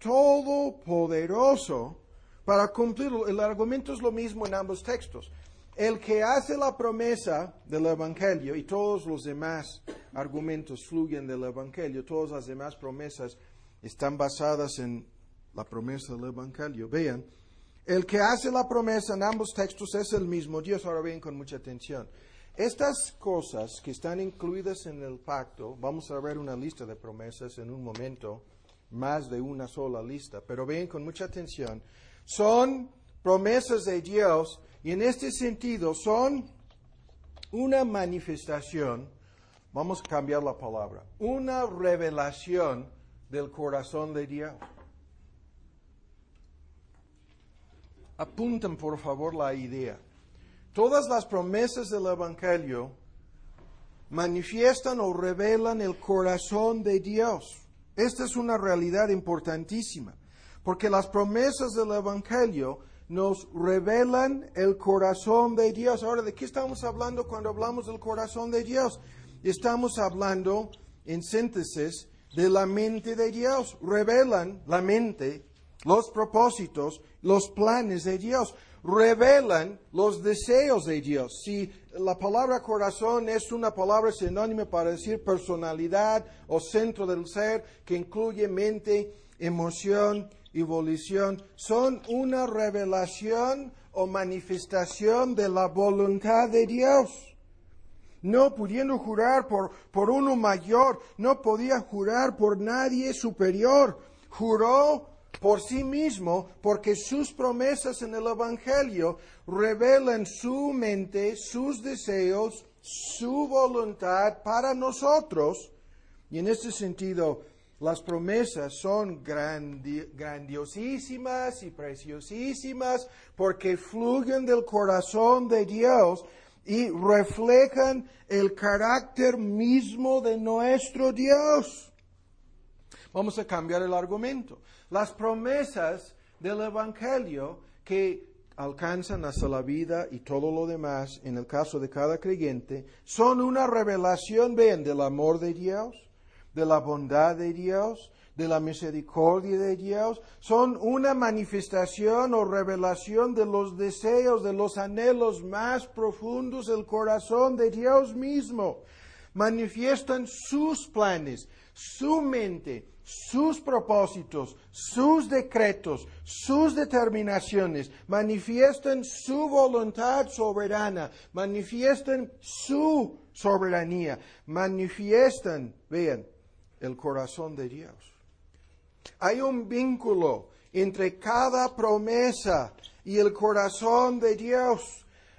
todopoderoso para cumplirlo. El argumento es lo mismo en ambos textos. El que hace la promesa del Evangelio, y todos los demás argumentos fluyen del Evangelio, todas las demás promesas están basadas en la promesa del Evangelio. Vean, el que hace la promesa en ambos textos es el mismo Dios. Ahora ven con mucha atención. Estas cosas que están incluidas en el pacto, vamos a ver una lista de promesas en un momento, más de una sola lista, pero ven con mucha atención, son promesas de Dios y en este sentido son una manifestación, vamos a cambiar la palabra, una revelación del corazón de Dios. Apunten por favor la idea. Todas las promesas del Evangelio manifiestan o revelan el corazón de Dios. Esta es una realidad importantísima, porque las promesas del Evangelio nos revelan el corazón de Dios. Ahora, ¿de qué estamos hablando cuando hablamos del corazón de Dios? Estamos hablando, en síntesis, de la mente de Dios. Revelan la mente, los propósitos, los planes de Dios. Revelan los deseos de Dios. Si la palabra corazón es una palabra sinónima para decir personalidad o centro del ser, que incluye mente, emoción y volición, son una revelación o manifestación de la voluntad de Dios. No pudiendo jurar por, por uno mayor, no podía jurar por nadie superior. Juró por sí mismo, porque sus promesas en el Evangelio revelan su mente, sus deseos, su voluntad para nosotros. Y en este sentido, las promesas son grandi- grandiosísimas y preciosísimas porque fluyen del corazón de Dios y reflejan el carácter mismo de nuestro Dios. Vamos a cambiar el argumento. Las promesas del Evangelio que alcanzan hasta la vida y todo lo demás, en el caso de cada creyente, son una revelación, ven, del amor de Dios, de la bondad de Dios, de la misericordia de Dios. Son una manifestación o revelación de los deseos, de los anhelos más profundos del corazón de Dios mismo. Manifiestan sus planes, su mente, sus propósitos, sus decretos, sus determinaciones, manifiestan su voluntad soberana, manifiestan su soberanía, manifiestan, vean, el corazón de Dios. Hay un vínculo entre cada promesa y el corazón de Dios.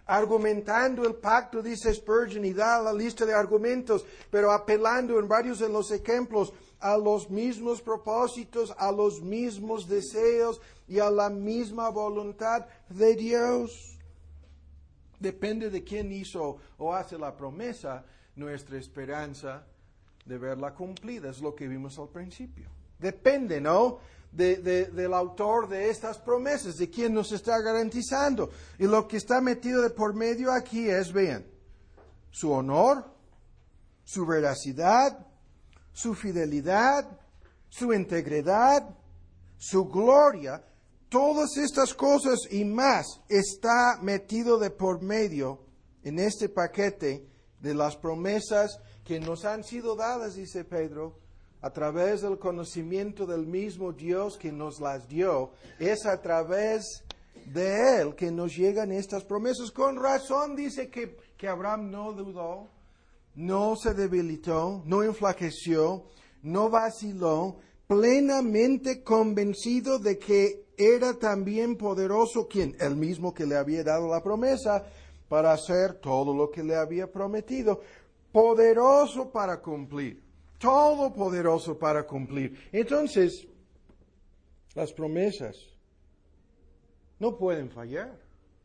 argumentando el pacto, dice Spurgeon, y da la lista de argumentos, pero apelando en varios de los ejemplos a los mismos propósitos, a los mismos deseos y a la misma voluntad de Dios. Depende de quién hizo o hace la promesa, nuestra esperanza de verla cumplida, es lo que vimos al principio. Depende, ¿no? De, de, del autor de estas promesas, de quién nos está garantizando. Y lo que está metido de por medio aquí es, vean, su honor, su veracidad, su fidelidad, su integridad, su gloria. Todas estas cosas y más está metido de por medio en este paquete de las promesas que nos han sido dadas, dice Pedro, a través del conocimiento del mismo Dios que nos las dio. Es a través de Él que nos llegan estas promesas. Con razón dice que, que Abraham no dudó, no se debilitó, no enflaqueció, no vaciló, plenamente convencido de que era también poderoso, ¿quién? El mismo que le había dado la promesa para hacer todo lo que le había prometido. Poderoso para cumplir. Todopoderoso para cumplir. Entonces, las promesas no pueden fallar.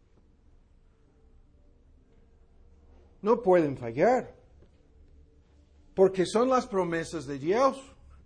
No pueden fallar. Porque son las promesas de Dios.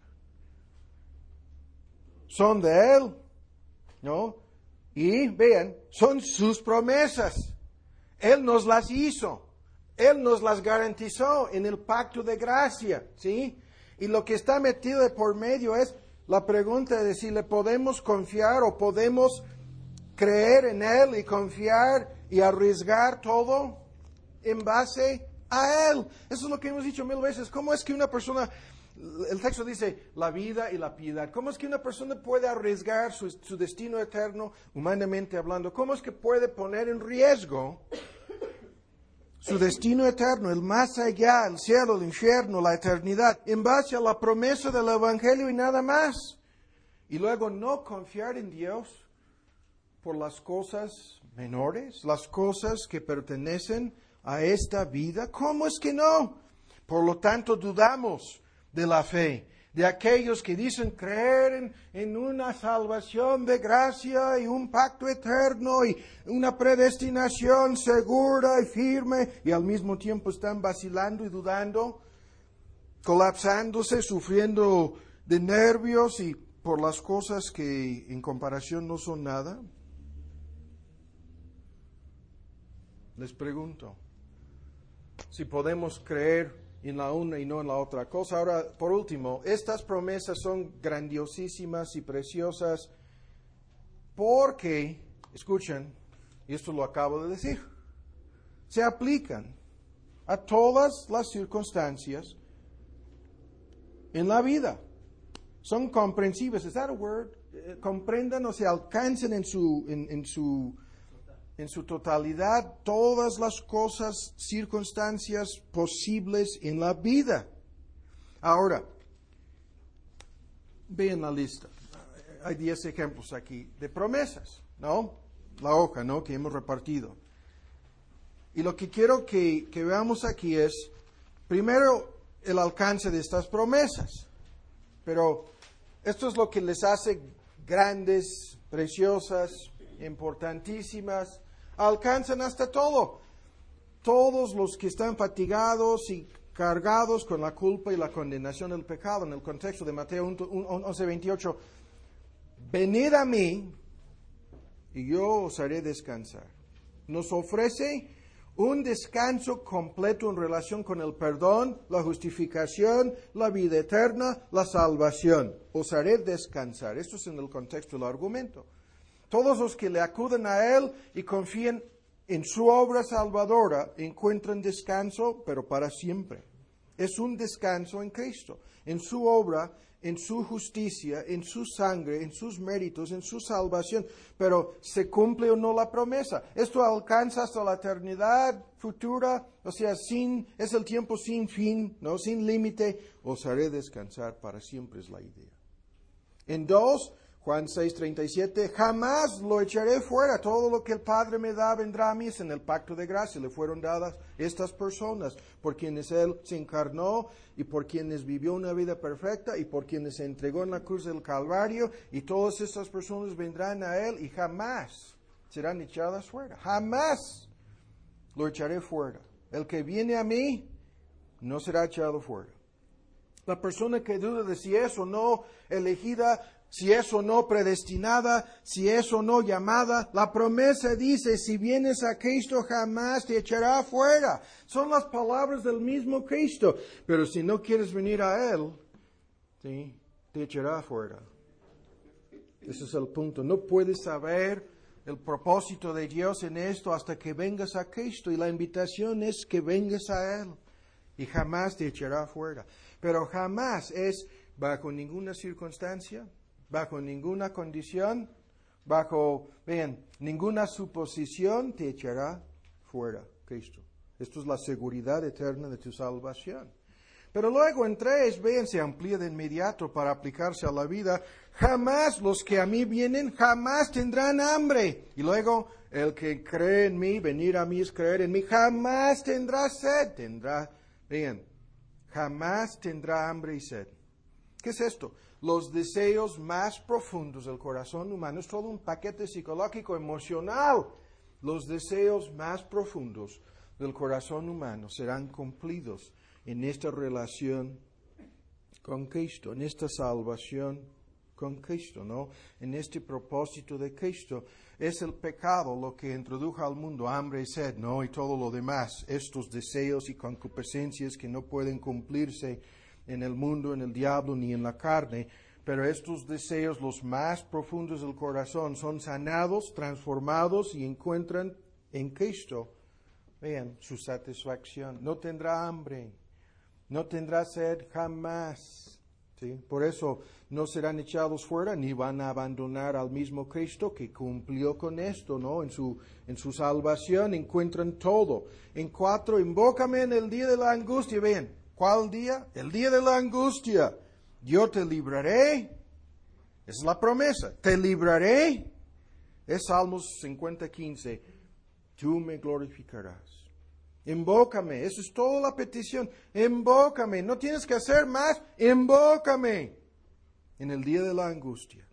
Son de Él. ¿No? Y vean, son sus promesas. Él nos las hizo. Él nos las garantizó en el pacto de gracia, ¿sí? Y lo que está metido de por medio es la pregunta de si le podemos confiar o podemos creer en Él y confiar y arriesgar todo en base a Él. Eso es lo que hemos dicho mil veces. ¿Cómo es que una persona, el texto dice la vida y la piedad, cómo es que una persona puede arriesgar su, su destino eterno, humanamente hablando? ¿Cómo es que puede poner en riesgo su destino eterno, el más allá, el cielo, el infierno, la eternidad, en base a la promesa del Evangelio y nada más? Y luego no confiar en Dios por las cosas menores, las cosas que pertenecen a esta vida. ¿Cómo es que no? Por lo tanto, dudamos de la fe de aquellos que dicen creer en, en una salvación de gracia y un pacto eterno y una predestinación segura y firme, y al mismo tiempo están vacilando y dudando, colapsándose, sufriendo de nervios y por las cosas que en comparación no son nada. Les pregunto si podemos creer en la una y no en la otra cosa. Ahora, por último, estas promesas son grandiosísimas y preciosas porque, escuchen, y esto lo acabo de decir, se aplican a todas las circunstancias en la vida. Son comprensibles. ¿Es that a word? Eh, comprendan o se alcancen en su, en, en su en su totalidad todas las cosas, circunstancias posibles en la vida. Ahora, vean la lista. Hay diez ejemplos aquí de promesas, ¿no? La hoja, ¿no? Que hemos repartido. Y lo que quiero que, que veamos aquí es, primero, el alcance de estas promesas. Pero esto es lo que les hace grandes, preciosas, importantísimas. Alcanzan hasta todo. Todos los que están fatigados y cargados con la culpa y la condenación del pecado, en el contexto de Mateo once veintiocho, venid a mí y yo os haré descansar. Nos ofrece un descanso completo en relación con el perdón, la justificación, la vida eterna, la salvación. Os haré descansar. Esto es en el contexto del argumento. Todos los que le acuden a Él y confíen en su obra salvadora encuentran descanso, pero para siempre. Es un descanso en Cristo, en su obra, en su justicia, en su sangre, en sus méritos, en su salvación. Pero ¿se cumple o no la promesa? Esto alcanza hasta la eternidad futura, o sea, sin, es el tiempo sin fin, no, sin límite. Os haré descansar para siempre, es la idea. En dos, Juan seis, treinta y siete, jamás lo echaré fuera. Todo lo que el Padre me da vendrá a mí. Es en el pacto de gracia. Le fueron dadas estas personas por quienes Él se encarnó y por quienes vivió una vida perfecta y por quienes se entregó en la cruz del Calvario. Y todas estas personas vendrán a Él y jamás serán echadas fuera. Jamás lo echaré fuera. El que viene a mí no será echado fuera. La persona que duda de si es o no elegida, si es o no predestinada, si es o no llamada, la promesa dice, si vienes a Cristo jamás te echará fuera. Son las palabras del mismo Cristo. Pero si no quieres venir a Él, ¿sí?, te echará fuera. Ese es el punto. No puedes saber el propósito de Dios en esto hasta que vengas a Cristo. Y la invitación es que vengas a Él. Y jamás te echará fuera. Pero jamás es bajo ninguna circunstancia, bajo ninguna condición, bajo, vean, ninguna suposición te echará fuera Cristo. Esto es la seguridad eterna de tu salvación. Pero luego en tres, vean, se amplía de inmediato para aplicarse a la vida. Jamás los que a mí vienen, jamás tendrán hambre. Y luego, el que cree en mí, venir a mí es creer en mí, jamás tendrá sed. Tendrá, vean, jamás tendrá hambre y sed. ¿Qué es esto? Los deseos más profundos del corazón humano. Es todo un paquete psicológico, emocional. Los deseos más profundos del corazón humano serán cumplidos en esta relación con Cristo, en esta salvación con Cristo, ¿no? En este propósito de Cristo. Es el pecado lo que introdujo al mundo hambre y sed, ¿no? Y todo lo demás, estos deseos y concupiscencias que no pueden cumplirse en el mundo, en el diablo, ni en la carne. Pero estos deseos, los más profundos del corazón, son sanados, transformados y encuentran en Cristo, vean, su satisfacción. No tendrá hambre, no tendrá sed jamás. ¿Sí? Por eso no serán echados fuera ni van a abandonar al mismo Cristo que cumplió con esto, ¿no? En su, en su salvación encuentran todo. En cuatro, invócame en el día de la angustia. Vean, ¿cuál día? El día de la angustia. Yo te libraré. Es la promesa. Te libraré. Es Salmos cincuenta, quince. Tú me glorificarás. Invócame, eso es toda la petición. Invócame, no tienes que hacer más. Invócame en el día de la angustia.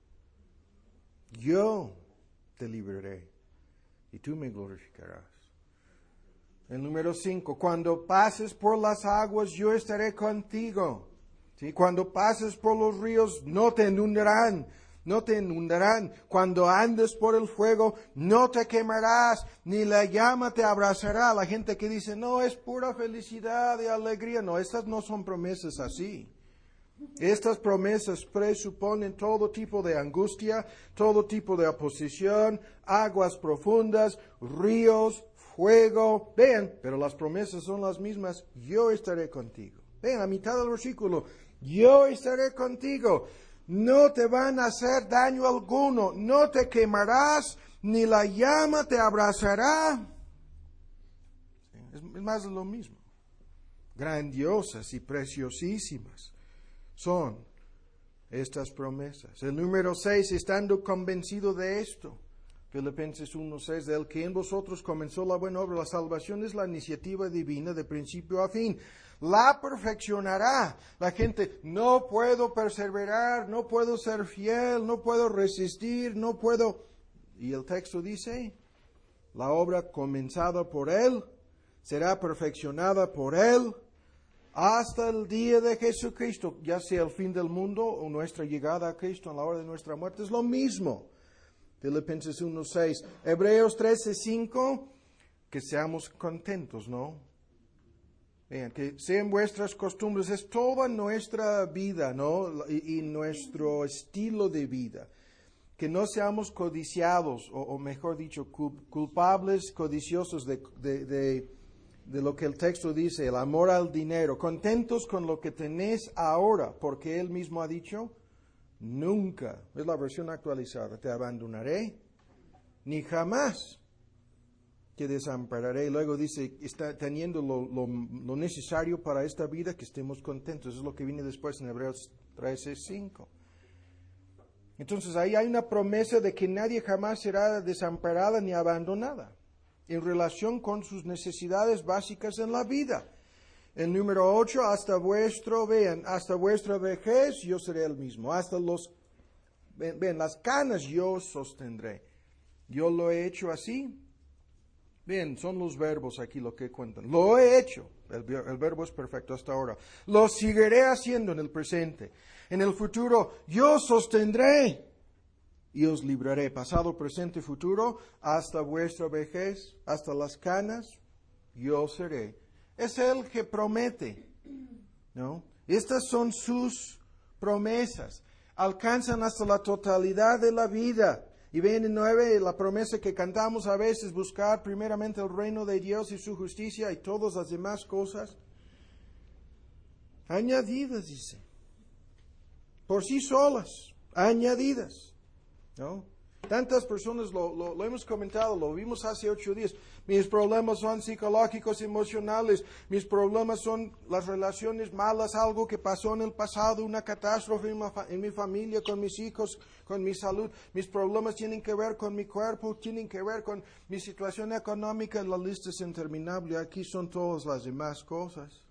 Yo te libraré y tú me glorificarás. El número cinco, cuando pases por las aguas, yo estaré contigo. ¿Sí? Cuando pases por los ríos, no te inundarán. No te inundarán. Cuando andes por el fuego, no te quemarás, ni la llama te abrazará. La gente que dice, no, es pura felicidad y alegría. No, estas no son promesas así. Estas promesas presuponen todo tipo de angustia, todo tipo de oposición, aguas profundas, ríos, fuego. Vean, pero las promesas son las mismas. Yo estaré contigo. Vean, a mitad del versículo, yo estaré contigo. No te van a hacer daño alguno, no te quemarás, ni la llama te abrazará. Es más de lo mismo. Grandiosas y preciosísimas son estas promesas. El número seis, estando convencido de esto. Filipenses uno seis, del que en vosotros comenzó la buena obra. La salvación es la iniciativa divina de principio a fin. La perfeccionará. La gente, no puedo perseverar, no puedo ser fiel, no puedo resistir, no puedo... Y el texto dice, la obra comenzada por Él será perfeccionada por Él hasta el día de Jesucristo. Ya sea el fin del mundo o nuestra llegada a Cristo en la hora de nuestra muerte, es lo mismo. Filipenses uno seis. Hebreos trece cinco, que seamos contentos, ¿no? Vean, que sean vuestras costumbres, es toda nuestra vida, ¿no? Y, y nuestro estilo de vida. Que no seamos codiciados, o, o mejor dicho, culpables, codiciosos de, de, de, de lo que el texto dice, el amor al dinero. Contentos con lo que tenés ahora, porque Él mismo ha dicho, nunca, es la versión actualizada, te abandonaré, ni jamás te desampararé. Y luego dice, está teniendo lo, lo, lo necesario para esta vida, que estemos contentos. Es lo que viene después en Hebreos trece cinco. Entonces ahí hay una promesa de que nadie jamás será desamparada ni abandonada en relación con sus necesidades básicas en la vida. El número ocho, hasta vuestro, vean, hasta vuestra vejez yo seré el mismo. Hasta los, ven, ven, las canas yo sostendré. Yo lo he hecho así. Bien, son los verbos aquí lo que cuentan. Lo he hecho. El, el verbo es perfecto hasta ahora. Lo seguiré haciendo en el presente. En el futuro, yo sostendré y os libraré. Pasado, presente, futuro, hasta vuestra vejez, hasta las canas, yo seré. Es Él que promete, ¿no? Estas son sus promesas. Alcanzan hasta la totalidad de la vida. Y ven en nueve, la promesa que cantamos a veces, buscar primeramente el reino de Dios y su justicia y todas las demás cosas añadidas, dice. Por sí solas, añadidas, ¿no? Tantas personas, lo, lo, lo hemos comentado, lo vimos hace ocho días. Mis problemas son psicológicos, emocionales. Mis problemas son las relaciones malas, algo que pasó en el pasado, una catástrofe en, ma, en mi familia, con mis hijos, con mi salud. Mis problemas tienen que ver con mi cuerpo, tienen que ver con mi situación económica. La lista es interminable. Aquí son todas las demás cosas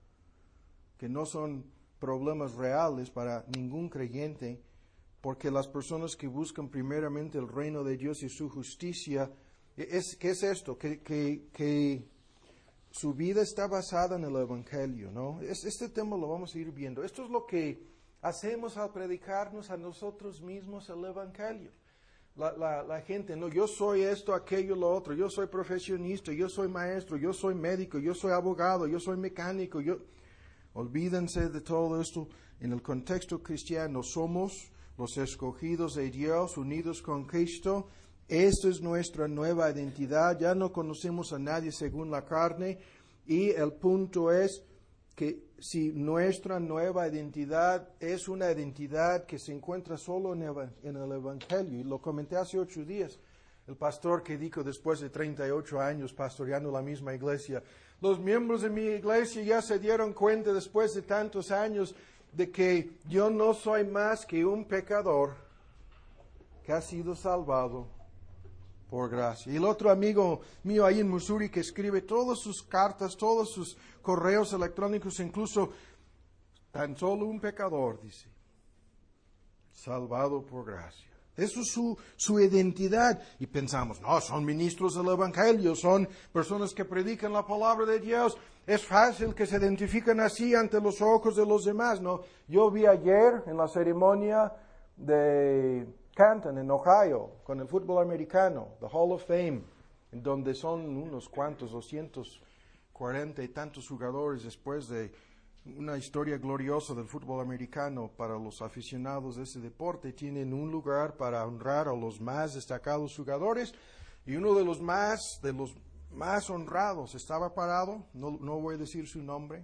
que no son problemas reales para ningún creyente. Porque las personas que buscan primeramente el reino de Dios y su justicia, es, ¿qué es esto? Que, que, que su vida está basada en el Evangelio, ¿no? Es, este tema lo vamos a ir viendo. Esto es lo que hacemos al predicarnos a nosotros mismos el Evangelio. La, la, la gente, no, yo soy esto, aquello, lo otro, yo soy profesionista, yo soy maestro, yo soy médico, yo soy abogado, yo soy mecánico, yo... Olvídense de todo esto. En el contexto cristiano somos los escogidos de Dios, unidos con Cristo. Esta es nuestra nueva identidad. Ya no conocemos a nadie según la carne. Y el punto es que si nuestra nueva identidad es una identidad que se encuentra solo en el, en el Evangelio, y lo comenté hace ocho días, el pastor que dijo después de treinta y ocho años pastoreando la misma iglesia, los miembros de mi iglesia ya se dieron cuenta después de tantos años de que yo no soy más que un pecador que ha sido salvado por gracia. Y el otro amigo mío ahí en Missouri que escribe todas sus cartas, todos sus correos electrónicos, incluso tan solo un pecador, dice, salvado por gracia. Eso es su, su identidad. Y pensamos, no, son ministros del Evangelio, son personas que predican la palabra de Dios. Es fácil que se identifiquen así ante los ojos de los demás, ¿no? Yo vi ayer en la ceremonia de Canton, en Ohio, con el fútbol americano, the Hall of Fame, en donde son unos cuantos, doscientos cuarenta y tantos jugadores después de una historia gloriosa del fútbol americano para los aficionados de ese deporte. Tienen un lugar para honrar a los más destacados jugadores y uno de los más, de los más honrados estaba parado, no, no voy a decir su nombre,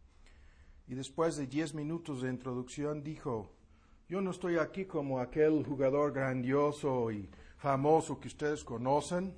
y después de diez minutos de introducción dijo, yo no estoy aquí como aquel jugador grandioso y famoso que ustedes conocen,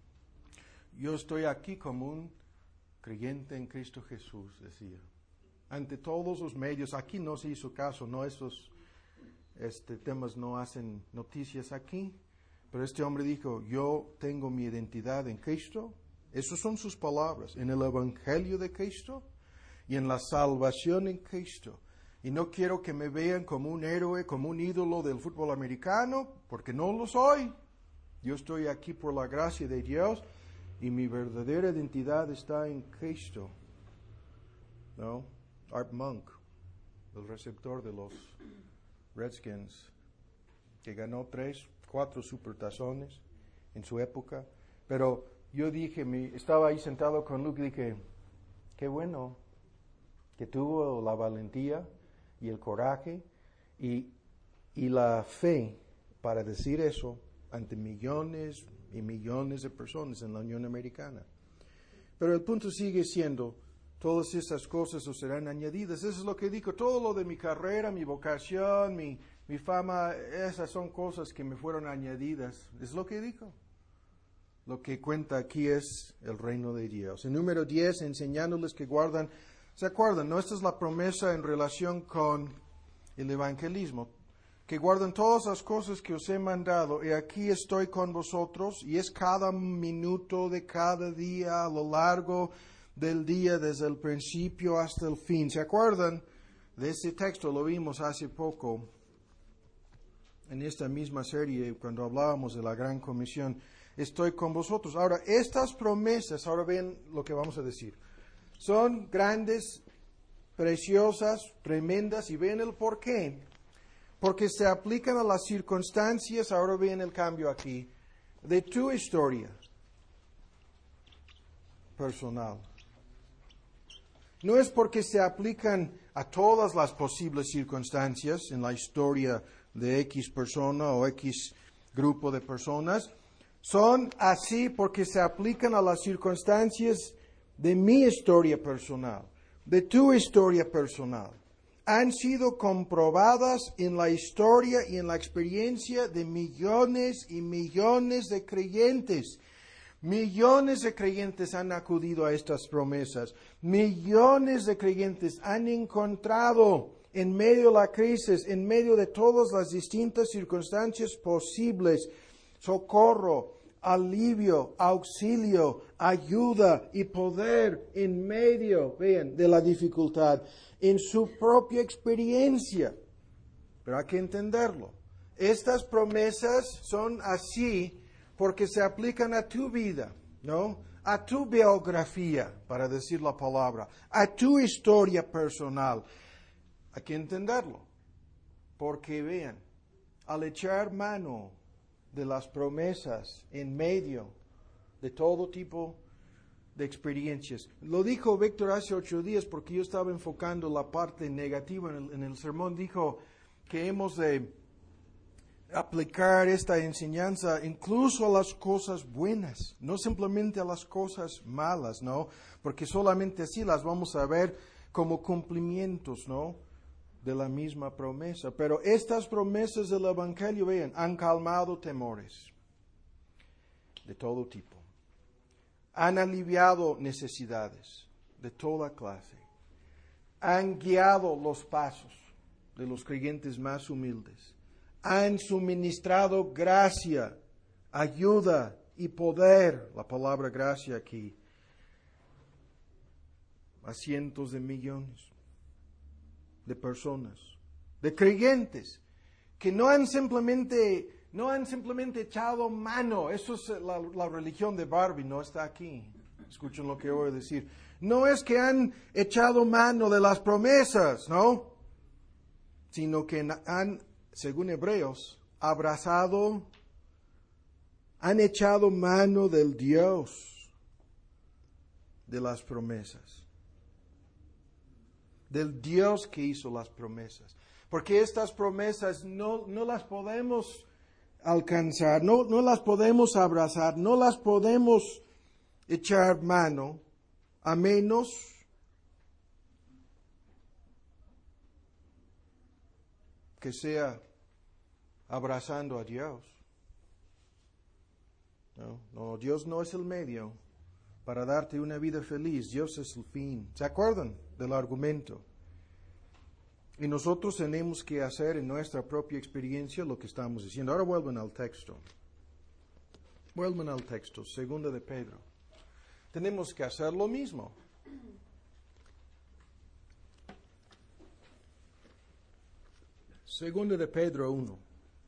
yo estoy aquí como un creyente en Cristo Jesús, decía. Ante todos los medios, aquí no se hizo caso, no, estos este, temas no hacen noticias aquí, pero este hombre dijo, yo tengo mi identidad en Cristo, esas son sus palabras, en el Evangelio de Cristo y en la salvación en Cristo. Y no quiero que me vean como un héroe, como un ídolo del fútbol americano, porque no lo soy. Yo estoy aquí por la gracia de Dios y mi verdadera identidad está en Cristo. ¿No? Art Monk, el receptor de los Redskins, que ganó tres, cuatro supertazones en su época. Pero yo dije, mi, estaba ahí sentado con Luke y dije, qué bueno que tuvo la valentía y el coraje y, y la fe para decir eso ante millones y millones de personas en la Unión Americana. Pero el punto sigue siendo, todas esas cosas os serán añadidas. Eso es lo que digo. Todo lo de mi carrera, mi vocación, mi, mi fama, esas son cosas que me fueron añadidas. Es lo que digo. Lo que cuenta aquí es el reino de Dios. En número diez, enseñándoles que guardan. ¿Se acuerdan? ¿No? Esta es la promesa en relación con el evangelismo. que guarden todas las cosas que os he mandado, y aquí estoy con vosotros, y es cada minuto de cada día a lo largo del día, desde el principio hasta el fin. ¿Se acuerdan de ese texto? Lo vimos hace poco en esta misma serie cuando hablábamos de la Gran Comisión. Estoy con vosotros. Ahora, estas promesas, ahora ven lo que vamos a decir, son grandes, preciosas, tremendas, y ven el por qué. Porque se aplican a las circunstancias, ahora ven el cambio aquí, de tu historia personal. No es porque se aplican a todas las posibles circunstancias en la historia de X persona o X grupo de personas. Son así porque se aplican a las circunstancias de mi historia personal, de tu historia personal. Han sido comprobadas en la historia y en la experiencia de millones y millones de creyentes. Millones de creyentes han acudido a estas promesas. Millones de creyentes han encontrado en medio de la crisis, en medio de todas las distintas circunstancias posibles, socorro, alivio, auxilio, ayuda y poder en medio, vean, de la dificultad, en su propia experiencia. Pero hay que entenderlo. Estas promesas son así porque se aplican a tu vida, ¿no? A tu biografía, para decir la palabra, a tu historia personal. Hay que entenderlo. Porque vean, al echar mano de las promesas en medio de todo tipo de experiencias. Lo dijo Víctor hace ocho días porque yo estaba enfocando la parte negativa en el, en el sermón. Dijo que hemos de aplicar esta enseñanza incluso a las cosas buenas, no simplemente a las cosas malas, ¿no? Porque solamente así las vamos a ver como cumplimientos, ¿no? De la misma promesa. Pero estas promesas del Evangelio, vean, han calmado temores de todo tipo. Han aliviado necesidades de toda clase. Han guiado los pasos de los creyentes más humildes. Han suministrado gracia, ayuda y poder, la palabra gracia aquí, a cientos de millones de personas, de creyentes, que no han simplemente, no han simplemente echado mano. Eso es la, la religión de Barbie, no está aquí. Escuchen lo que voy a decir. No es que han echado mano de las promesas, ¿no? Sino que han, según Hebreos, abrazado, han echado mano del Dios de las promesas. Del Dios que hizo las promesas. Porque estas promesas no, no las podemos alcanzar, no, no las podemos abrazar, no las podemos echar mano, a menos que sea abrazando a Dios. No, no, Dios no es el medio para darte una vida feliz, Dios es el fin. ¿Se acuerdan del argumento? Y nosotros tenemos que hacer en nuestra propia experiencia lo que estamos diciendo. Ahora vuelven al texto. Vuelven al texto, segunda de Pedro. Tenemos que hacer lo mismo. Segunda de Pedro uno.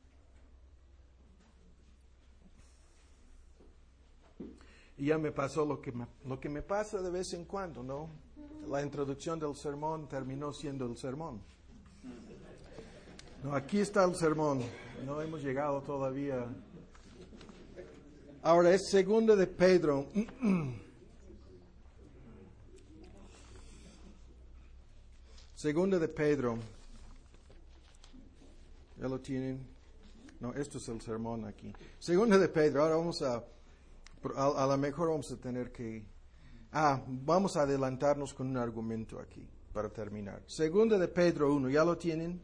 Y ya me pasó lo que me, lo que me pasa de vez en cuando, ¿no? La introducción del sermón terminó siendo el sermón. No, aquí está el sermón. No hemos llegado todavía. Ahora es segunda de Pedro. Segunda de Pedro. ¿Ya lo tienen? No, esto es el sermón aquí. Segunda de Pedro. Ahora vamos a... A, a lo mejor vamos a tener que... Ah, vamos a adelantarnos con un argumento aquí para terminar. Segunda de Pedro uno. ¿Ya lo tienen?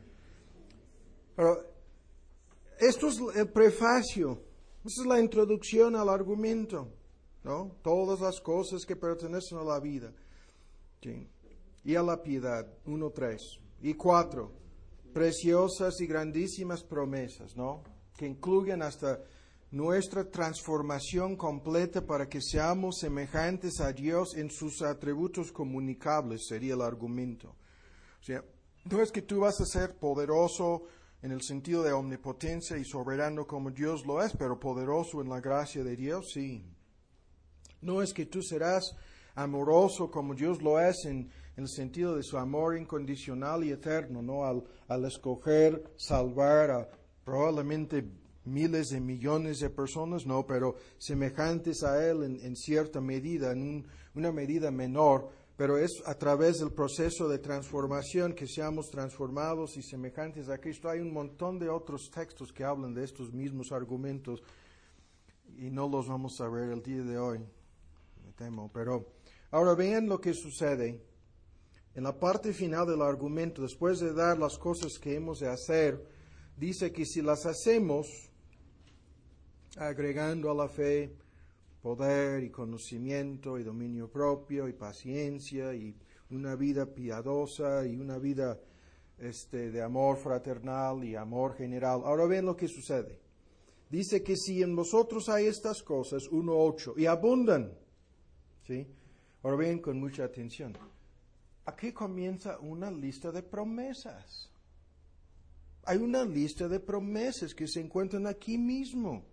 Pero esto es el prefacio. Esta es la introducción al argumento, ¿no? Todas las cosas que pertenecen a la vida. ¿Sí? Y a la piedad, uno tres. Y cuatro. preciosas y grandísimas promesas, ¿no? Que incluyen hasta nuestra transformación completa para que seamos semejantes a Dios en sus atributos comunicables, sería el argumento. O sea, no es que tú vas a ser poderoso en el sentido de omnipotencia y soberano como Dios lo es, pero poderoso en la gracia de Dios, sí. No es que tú serás amoroso como Dios lo es en, en el sentido de su amor incondicional y eterno, ¿no? Al, al escoger salvar a probablemente miles de millones de personas, no, pero semejantes a Él en, en cierta medida, en un, una medida menor, pero es a través del proceso de transformación que seamos transformados y semejantes a Cristo. Hay un montón de otros textos que hablan de estos mismos argumentos y no los vamos a ver el día de hoy, me temo. Pero ahora vean lo que sucede en la parte final del argumento. Después de dar las cosas que hemos de hacer, dice que si las hacemos agregando a la fe poder y conocimiento y dominio propio y paciencia y una vida piadosa y una vida este, de amor fraternal y amor general. Ahora ven lo que sucede. Dice que si en vosotros hay estas cosas, uno ocho, y abundan, ¿sí? Ahora ven con mucha atención. Aquí comienza una lista de promesas. Hay una lista de promesas que se encuentran aquí mismo.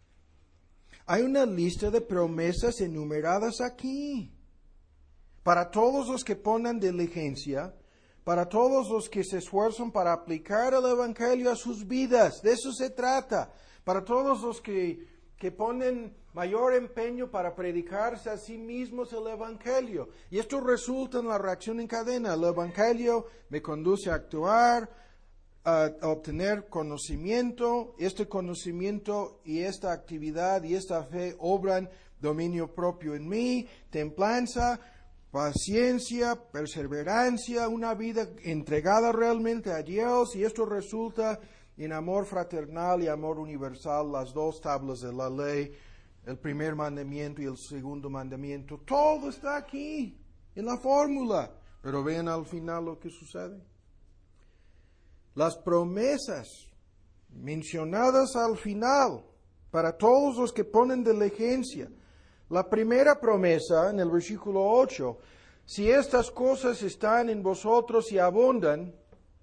Hay una lista de promesas enumeradas aquí. Para todos los que ponen diligencia, para todos los que se esfuerzan para aplicar el Evangelio a sus vidas. De eso se trata. Para todos los que, que ponen mayor empeño para predicarse a sí mismos el Evangelio. Y esto resulta en la reacción en cadena. El Evangelio me conduce a actuar, a obtener conocimiento. Este conocimiento y esta actividad y esta fe obran dominio propio en mí, templanza, paciencia, perseverancia, una vida entregada realmente a Dios, y esto resulta en amor fraternal y amor universal, las dos tablas de la ley, el primer mandamiento y el segundo mandamiento. Todo está aquí en la fórmula. Pero vean al final lo que sucede. Las promesas mencionadas al final, para todos los que ponen diligencia. La primera promesa, en el versículo ocho, si estas cosas están en vosotros y abundan,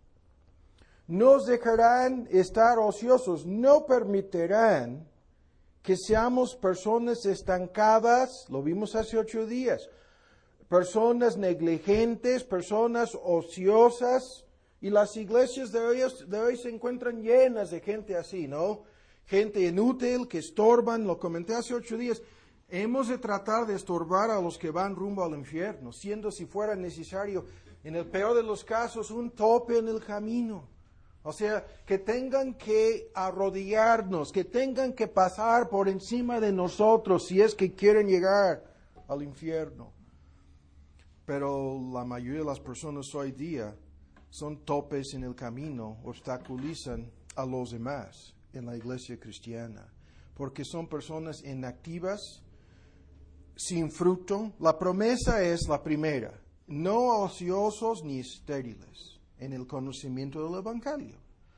no os dejarán estar ociosos, no permitirán que seamos personas estancadas, lo vimos hace ocho días, personas negligentes, personas ociosas. Y las iglesias de hoy, de hoy se encuentran llenas de gente así, ¿no? Gente inútil, que estorban, lo comenté hace ocho días. Hemos de tratar de estorbar a los que van rumbo al infierno, siendo si fuera necesario, en el peor de los casos, un tope en el camino. O sea, que tengan que arrodillarnos, que tengan que pasar por encima de nosotros si es que quieren llegar al infierno. Pero la mayoría de las personas hoy día son topes en el camino, obstaculizan a los demás en la iglesia cristiana, porque son personas inactivas, sin fruto. La promesa es la primera, no ociosos ni estériles en el conocimiento del Evangelio,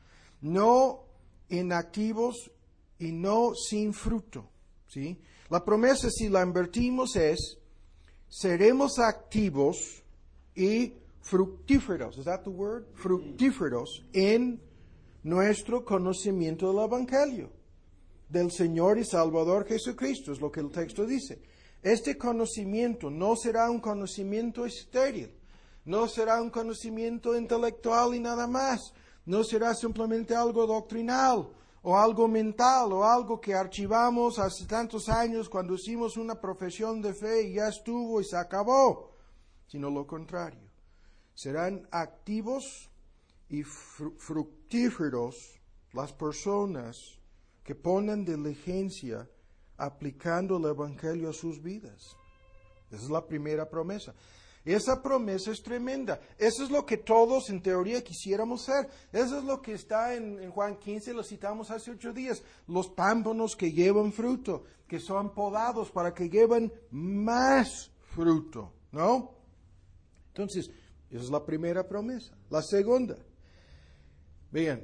no inactivos y no sin fruto, ¿sí? La promesa, si la invertimos, es seremos activos y fructíferos, ¿is that the word? Fructíferos en nuestro conocimiento del Evangelio, del Señor y Salvador Jesucristo, es lo que el texto dice. Este conocimiento no será un conocimiento estéril, no será un conocimiento intelectual y nada más, no será simplemente algo doctrinal o algo mental o algo que archivamos hace tantos años cuando hicimos una profesión de fe y ya estuvo y se acabó, sino lo contrario. Serán activos y fructíferos las personas que ponen diligencia aplicando el Evangelio a sus vidas. Esa es la primera promesa. Esa promesa es tremenda. Eso es lo que todos en teoría quisiéramos ser. Eso es lo que está en, en Juan quince, lo citamos hace ocho días. Los pámpanos que llevan fruto, que son podados para que lleven más fruto, ¿no? Entonces, esa es la primera promesa. La segunda, Vean,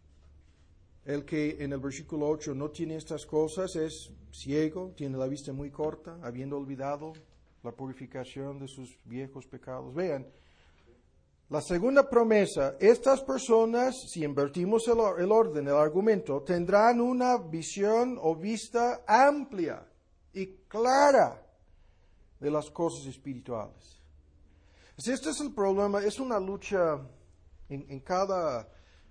el que en el versículo ocho no tiene estas cosas es ciego, tiene la vista muy corta, habiendo olvidado la purificación de sus viejos pecados. Vean, la segunda promesa, estas personas, si invertimos el, el orden, el argumento, tendrán una visión o vista amplia y clara de las cosas espirituales. Si este es el problema, es una lucha en, en cada,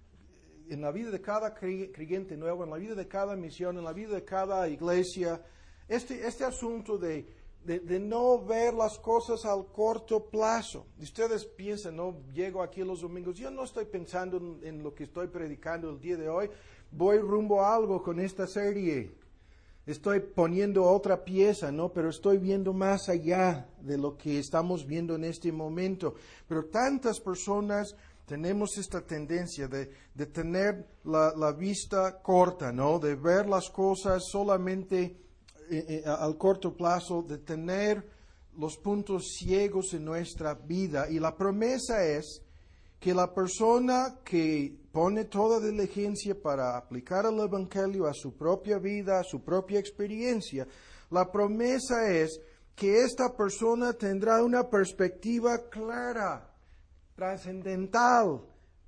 en la vida de cada creyente nuevo, en la vida de cada misión, en la vida de cada iglesia, este, este asunto de, de, de no ver las cosas al corto plazo. Y ustedes piensan, no, llego aquí los domingos, yo no estoy pensando en, en lo que estoy predicando el día de hoy, voy rumbo a algo con esta serie. Estoy poniendo otra pieza, ¿no? Pero estoy viendo más allá de lo que estamos viendo en este momento. Pero tantas personas tenemos esta tendencia de, de tener la, la vista corta, ¿no? De ver las cosas solamente eh, eh, al corto plazo, de tener los puntos ciegos en nuestra vida. Y la promesa es que la persona que pone toda diligencia para aplicar el Evangelio a su propia vida, a su propia experiencia, la promesa es que esta persona tendrá una perspectiva clara, trascendental,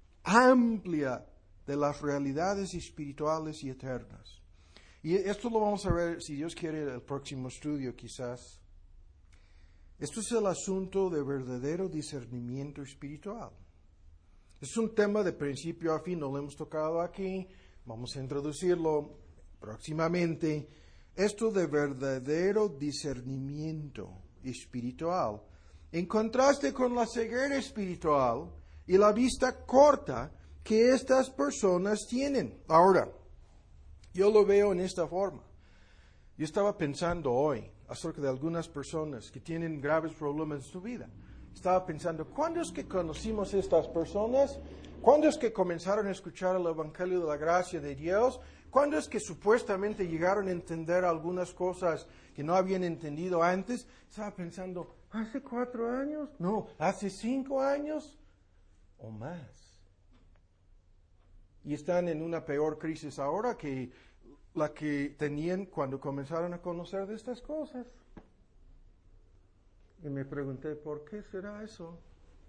amplia de las realidades espirituales y eternas. Y esto lo vamos a ver, si Dios quiere, el próximo estudio quizás. Esto es el asunto de verdadero discernimiento espiritual. Es un tema de principio a fin, no lo hemos tocado aquí, vamos a introducirlo próximamente. Esto de verdadero discernimiento espiritual, en contraste con la ceguera espiritual y la vista corta que estas personas tienen. Ahora, yo lo veo en esta forma. Yo estaba pensando hoy acerca de algunas personas que tienen graves problemas en su vida. Estaba pensando, ¿cuándo es que conocimos a estas personas? ¿Cuándo es que comenzaron a escuchar el Evangelio de la gracia de Dios? ¿Cuándo es que supuestamente llegaron a entender algunas cosas que no habían entendido antes? Estaba pensando, ¿hace cuatro años? No, ¿hace cinco años? O más. Y están en una peor crisis ahora que la que tenían cuando comenzaron a conocer de estas cosas. Y me pregunté, ¿por qué será eso?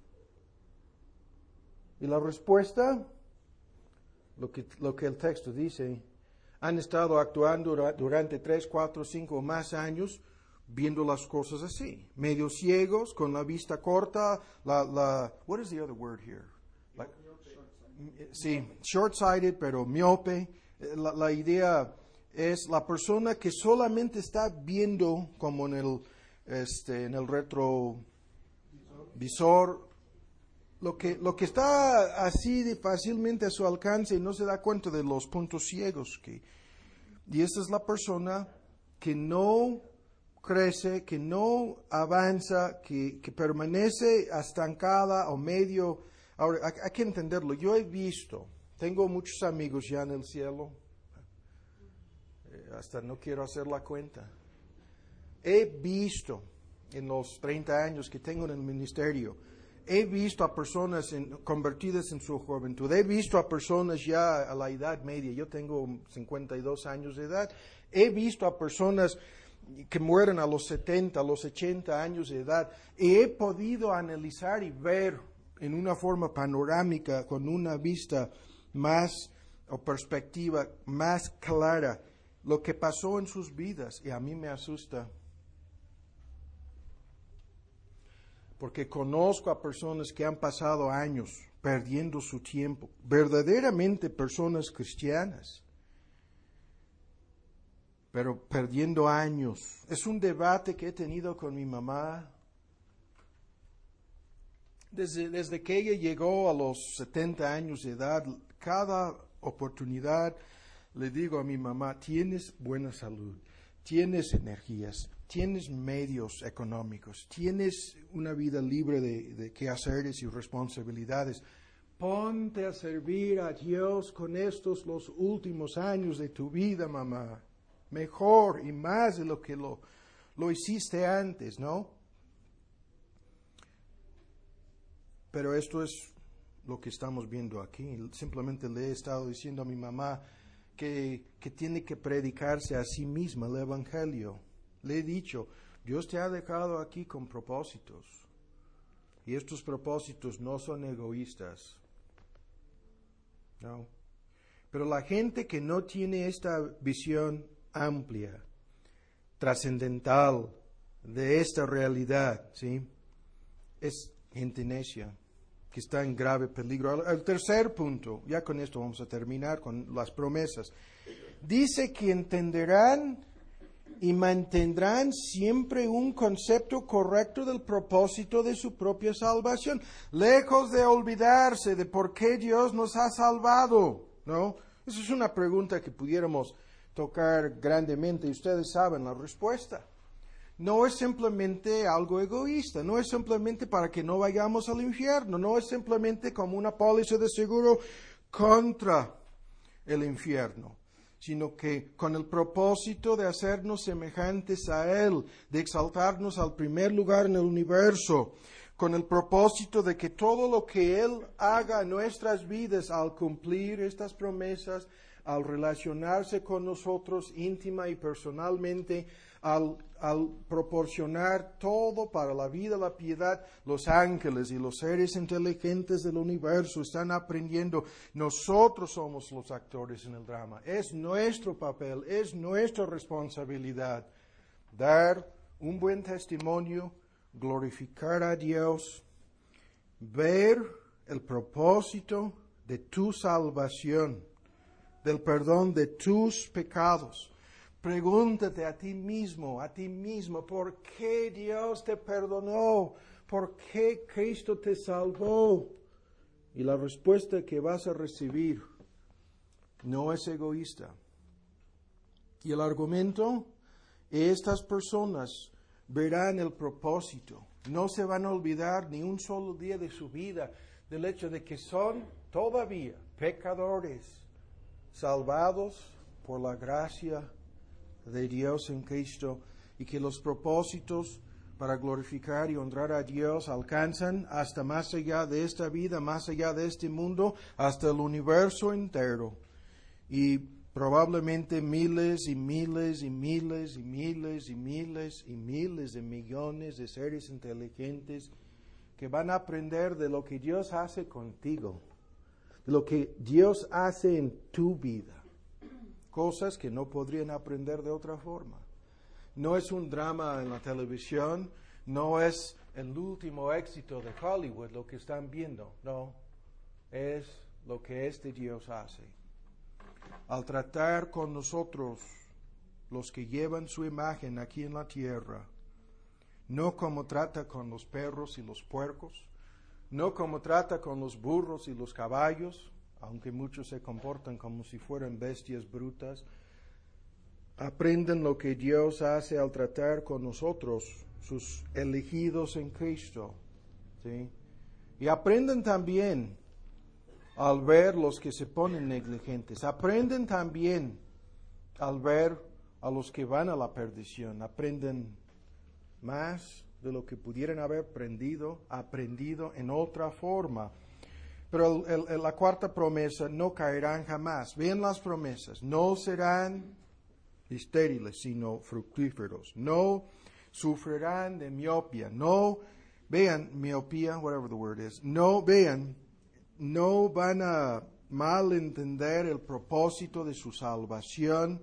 Y la respuesta, lo que, lo que el texto dice, han estado actuando durante tres, cuatro, cinco o más años viendo las cosas así, medio ciegos, con la vista corta, la, la what is the other word here? Like, sí, short-sighted, pero miope. La, la idea es la persona que solamente está viendo como en el Este, en el retrovisor, lo que, lo que está así de fácilmente a su alcance y no se da cuenta de los puntos ciegos. Que, y esa es la persona que no crece, que no avanza, que, que permanece estancada o medio. Ahora, hay, hay que entenderlo. Yo he visto, tengo muchos amigos ya en el cielo, eh, hasta no quiero hacer la cuenta. He visto en los treinta años que tengo en el ministerio, he visto a personas en, convertidas en su juventud, he visto a personas ya a la edad media, yo tengo cincuenta y dos años de edad, he visto a personas que mueren a los setenta, a los ochenta años de edad, y he podido analizar y ver en una forma panorámica, con una vista más o perspectiva más clara, lo que pasó en sus vidas, y a mí me asusta. Porque conozco a personas que han pasado años perdiendo su tiempo, verdaderamente personas cristianas, pero perdiendo años. Es un debate que he tenido con mi mamá. Desde, desde que ella llegó a los setenta años de edad, cada oportunidad le digo a mi mamá, tienes buena salud, tienes energías, tienes medios económicos, tienes una vida libre de, de quehaceres y responsabilidades. Ponte a servir a Dios con estos los últimos años de tu vida, mamá. Mejor y más de lo que lo, lo hiciste antes, ¿no? Pero esto es lo que estamos viendo aquí. Simplemente le he estado diciendo a mi mamá que, que tiene que predicarse a sí misma el Evangelio. Le he dicho, Dios te ha dejado aquí con propósitos. Y estos propósitos no son egoístas. No. Pero la gente que no tiene esta visión amplia, trascendental de esta realidad, ¿sí?, es gente necia, que está en grave peligro. El tercer punto, ya con esto vamos a terminar con las promesas. Dice que entenderán y mantendrán siempre un concepto correcto del propósito de su propia salvación, lejos de olvidarse de por qué Dios nos ha salvado, ¿no? Esa es una pregunta que pudiéramos tocar grandemente y ustedes saben la respuesta. No es simplemente algo egoísta, no es simplemente para que no vayamos al infierno, no es simplemente como una póliza de seguro contra el infierno, sino que con el propósito de hacernos semejantes a Él, de exaltarnos al primer lugar en el universo, con el propósito de que todo lo que Él haga en nuestras vidas al cumplir estas promesas, al relacionarse con nosotros íntima y personalmente, al, al proporcionar todo para la vida, la piedad, los ángeles y los seres inteligentes del universo están aprendiendo. Nosotros somos los actores en el drama. Es nuestro papel, es nuestra responsabilidad dar un buen testimonio, glorificar a Dios, ver el propósito de tu salvación, del perdón de tus pecados. Pregúntate a ti mismo, a ti mismo, ¿por qué Dios te perdonó? ¿Por qué Cristo te salvó? Y la respuesta que vas a recibir no es egoísta. Y el argumento, estas personas verán el propósito. No se van a olvidar ni un solo día de su vida del hecho de que son todavía pecadores, salvados por la gracia de Dios en Cristo, y que los propósitos para glorificar y honrar a Dios alcanzan hasta más allá de esta vida, más allá de este mundo, hasta el universo entero. Y probablemente miles y miles y miles y miles y miles y miles de millones de seres inteligentes que van a aprender de lo que Dios hace contigo, de lo que Dios hace en tu vida. Cosas que no podrían aprender de otra forma. No es un drama en la televisión, no es el último éxito de Hollywood lo que están viendo, no, es lo que este Dios hace. Al tratar con nosotros, los que llevan su imagen aquí en la tierra, no como trata con los perros y los puercos, no como trata con los burros y los caballos, aunque muchos se comportan como si fueran bestias brutas. Aprenden lo que Dios hace al tratar con nosotros, sus elegidos en Cristo, ¿sí? Y aprenden también al ver los que se ponen negligentes. Aprenden también al ver a los que van a la perdición. Aprenden más de lo que pudieran haber aprendido, aprendido en otra forma. Pero el, el, la cuarta promesa, no caerán jamás. Vean las promesas. No serán estériles, sino fructíferos. No sufrirán de miopía. No, vean, miopía, whatever the word is. No, vean, no van a malentender el propósito de su salvación.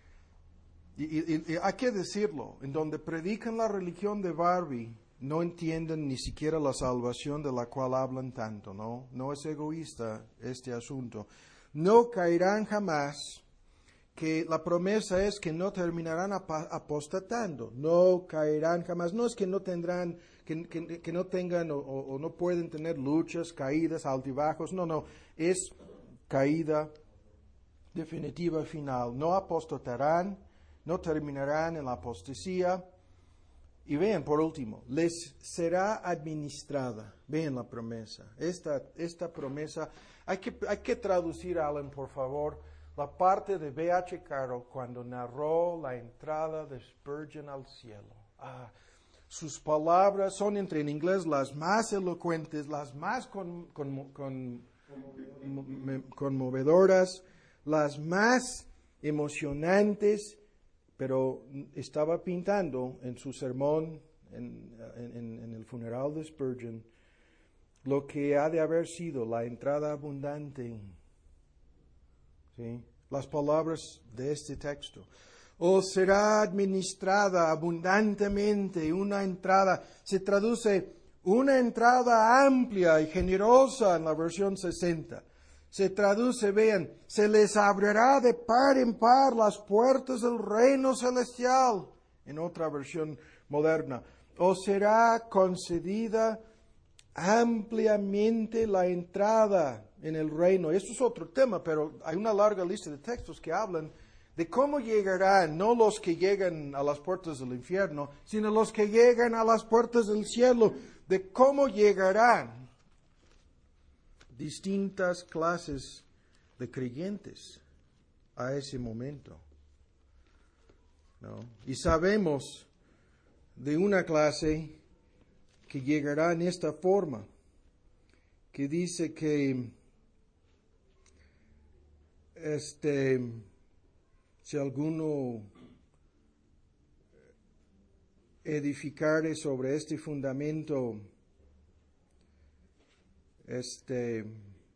Y, y, y hay que decirlo, en donde predican la religión de Barbie, no entienden ni siquiera la salvación de la cual hablan tanto, ¿no? No es egoísta este asunto. No caerán jamás, que la promesa es que no terminarán apostatando. No caerán jamás. No es que no tendrán, que, que, que no tengan o, o no pueden tener luchas, caídas, altibajos. No, no. Es caída definitiva final. No apostatarán, no terminarán en la apostasía. Y vean, por último, les será administrada. Vean la promesa. Esta, esta promesa, hay que, hay que traducir, Alan, por favor, la parte de B H Carroll cuando narró la entrada de Spurgeon al cielo. Ah, sus palabras son, entre en inglés, las más elocuentes, las más con, con, con, con, conmovedoras, las más emocionantes, pero estaba pintando en su sermón, en, en, en el funeral de Spurgeon, lo que ha de haber sido la entrada abundante. ¿Sí? Las palabras de este texto. O será administrada abundantemente una entrada. Se traduce una entrada amplia y generosa en la versión sesenta. Se traduce, vean, se les abrirá de par en par las puertas del reino celestial, en otra versión moderna. O será concedida ampliamente la entrada en el reino. Esto es otro tema, pero hay una larga lista de textos que hablan de cómo llegarán, no los que llegan a las puertas del infierno, sino los que llegan a las puertas del cielo, de cómo llegarán distintas clases de creyentes a ese momento. ¿No? Y sabemos de una clase que llegará en esta forma, que dice que este, si alguno edificare sobre este fundamento, este,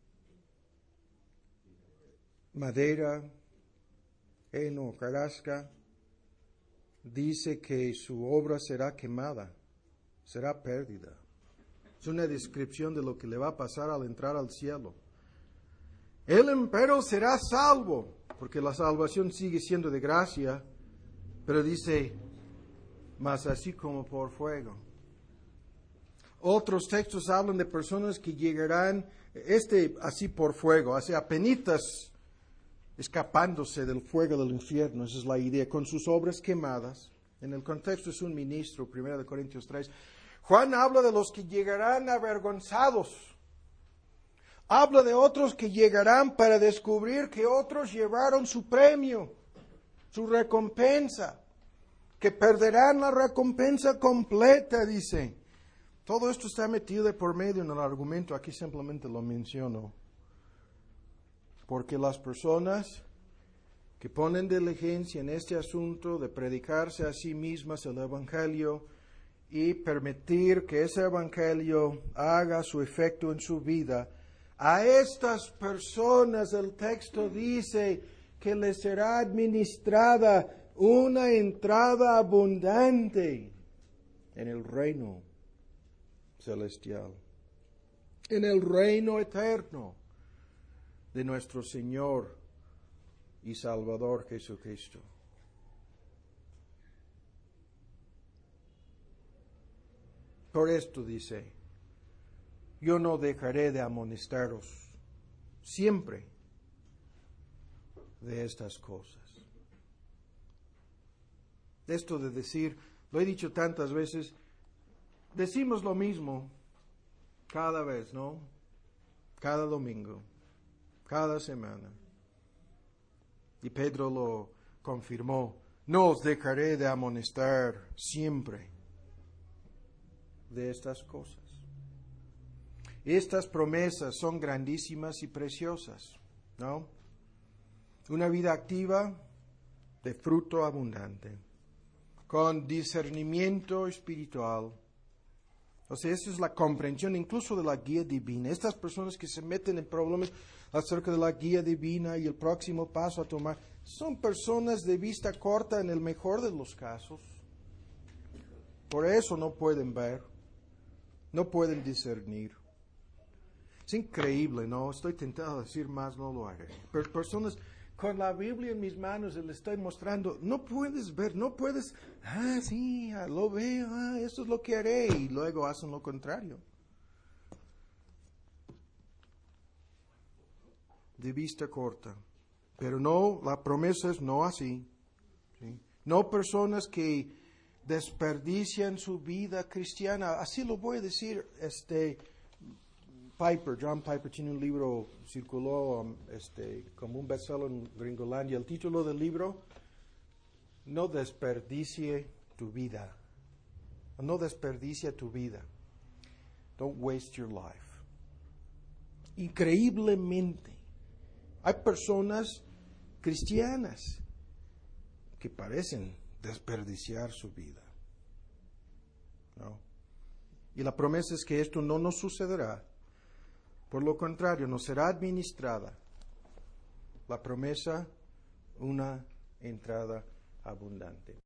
madera, heno, carrasca, dice que su obra será quemada, será pérdida. Es una descripción de lo que le va a pasar al entrar al cielo. Él empero será salvo, porque la salvación sigue siendo de gracia, pero dice, mas así como por fuego. Otros textos hablan de personas que llegarán, este así por fuego, así apenitas escapándose del fuego del infierno, esa es la idea, con sus obras quemadas. En el contexto es un ministro, primero de Corintios tres. Juan habla de los que llegarán avergonzados. Habla de otros que llegarán para descubrir que otros llevaron su premio, su recompensa, que perderán la recompensa completa, dice. Todo esto está metido de por medio en el argumento, aquí simplemente lo menciono. Porque las personas que ponen diligencia en este asunto de predicarse a sí mismas el Evangelio y permitir que ese Evangelio haga su efecto en su vida, a estas personas el texto dice que les será administrada una entrada abundante en el reino celestial, en el reino eterno de nuestro Señor y Salvador Jesucristo. Por esto dice, yo no dejaré de amonestaros siempre de estas cosas. Esto de decir, lo he dicho tantas veces, decimos lo mismo cada vez, ¿no? Cada domingo, cada semana. Y Pedro lo confirmó, no os dejaré de amonestar siempre de estas cosas. Estas promesas son grandísimas y preciosas, ¿no? Una vida activa de fruto abundante, con discernimiento espiritual. O sea, esa es la comprensión incluso de la guía divina. Estas personas que se meten en problemas acerca de la guía divina y el próximo paso a tomar, son personas de vista corta en el mejor de los casos. Por eso no pueden ver, no pueden discernir. Es increíble, ¿no? Estoy tentado a decir más, no lo haré. Pero personas con la Biblia en mis manos, les estoy mostrando, no puedes ver, no puedes, ah, sí, lo veo, ah, eso es lo que haré, y luego hacen lo contrario. De vista corta. Pero no, la promesa es no así. ¿Sí? No personas que desperdician su vida cristiana. Así lo voy a decir, este Piper, John Piper tiene un libro, circuló um, este, como un bestseller en Gringolandia. El título del libro, No desperdicie tu vida. No desperdicia tu vida. Don't waste your life. Increíblemente, hay personas cristianas que parecen desperdiciar su vida. ¿No? Y la promesa es que esto no nos sucederá. Por lo contrario, nos será administrada la promesa, una entrada abundante.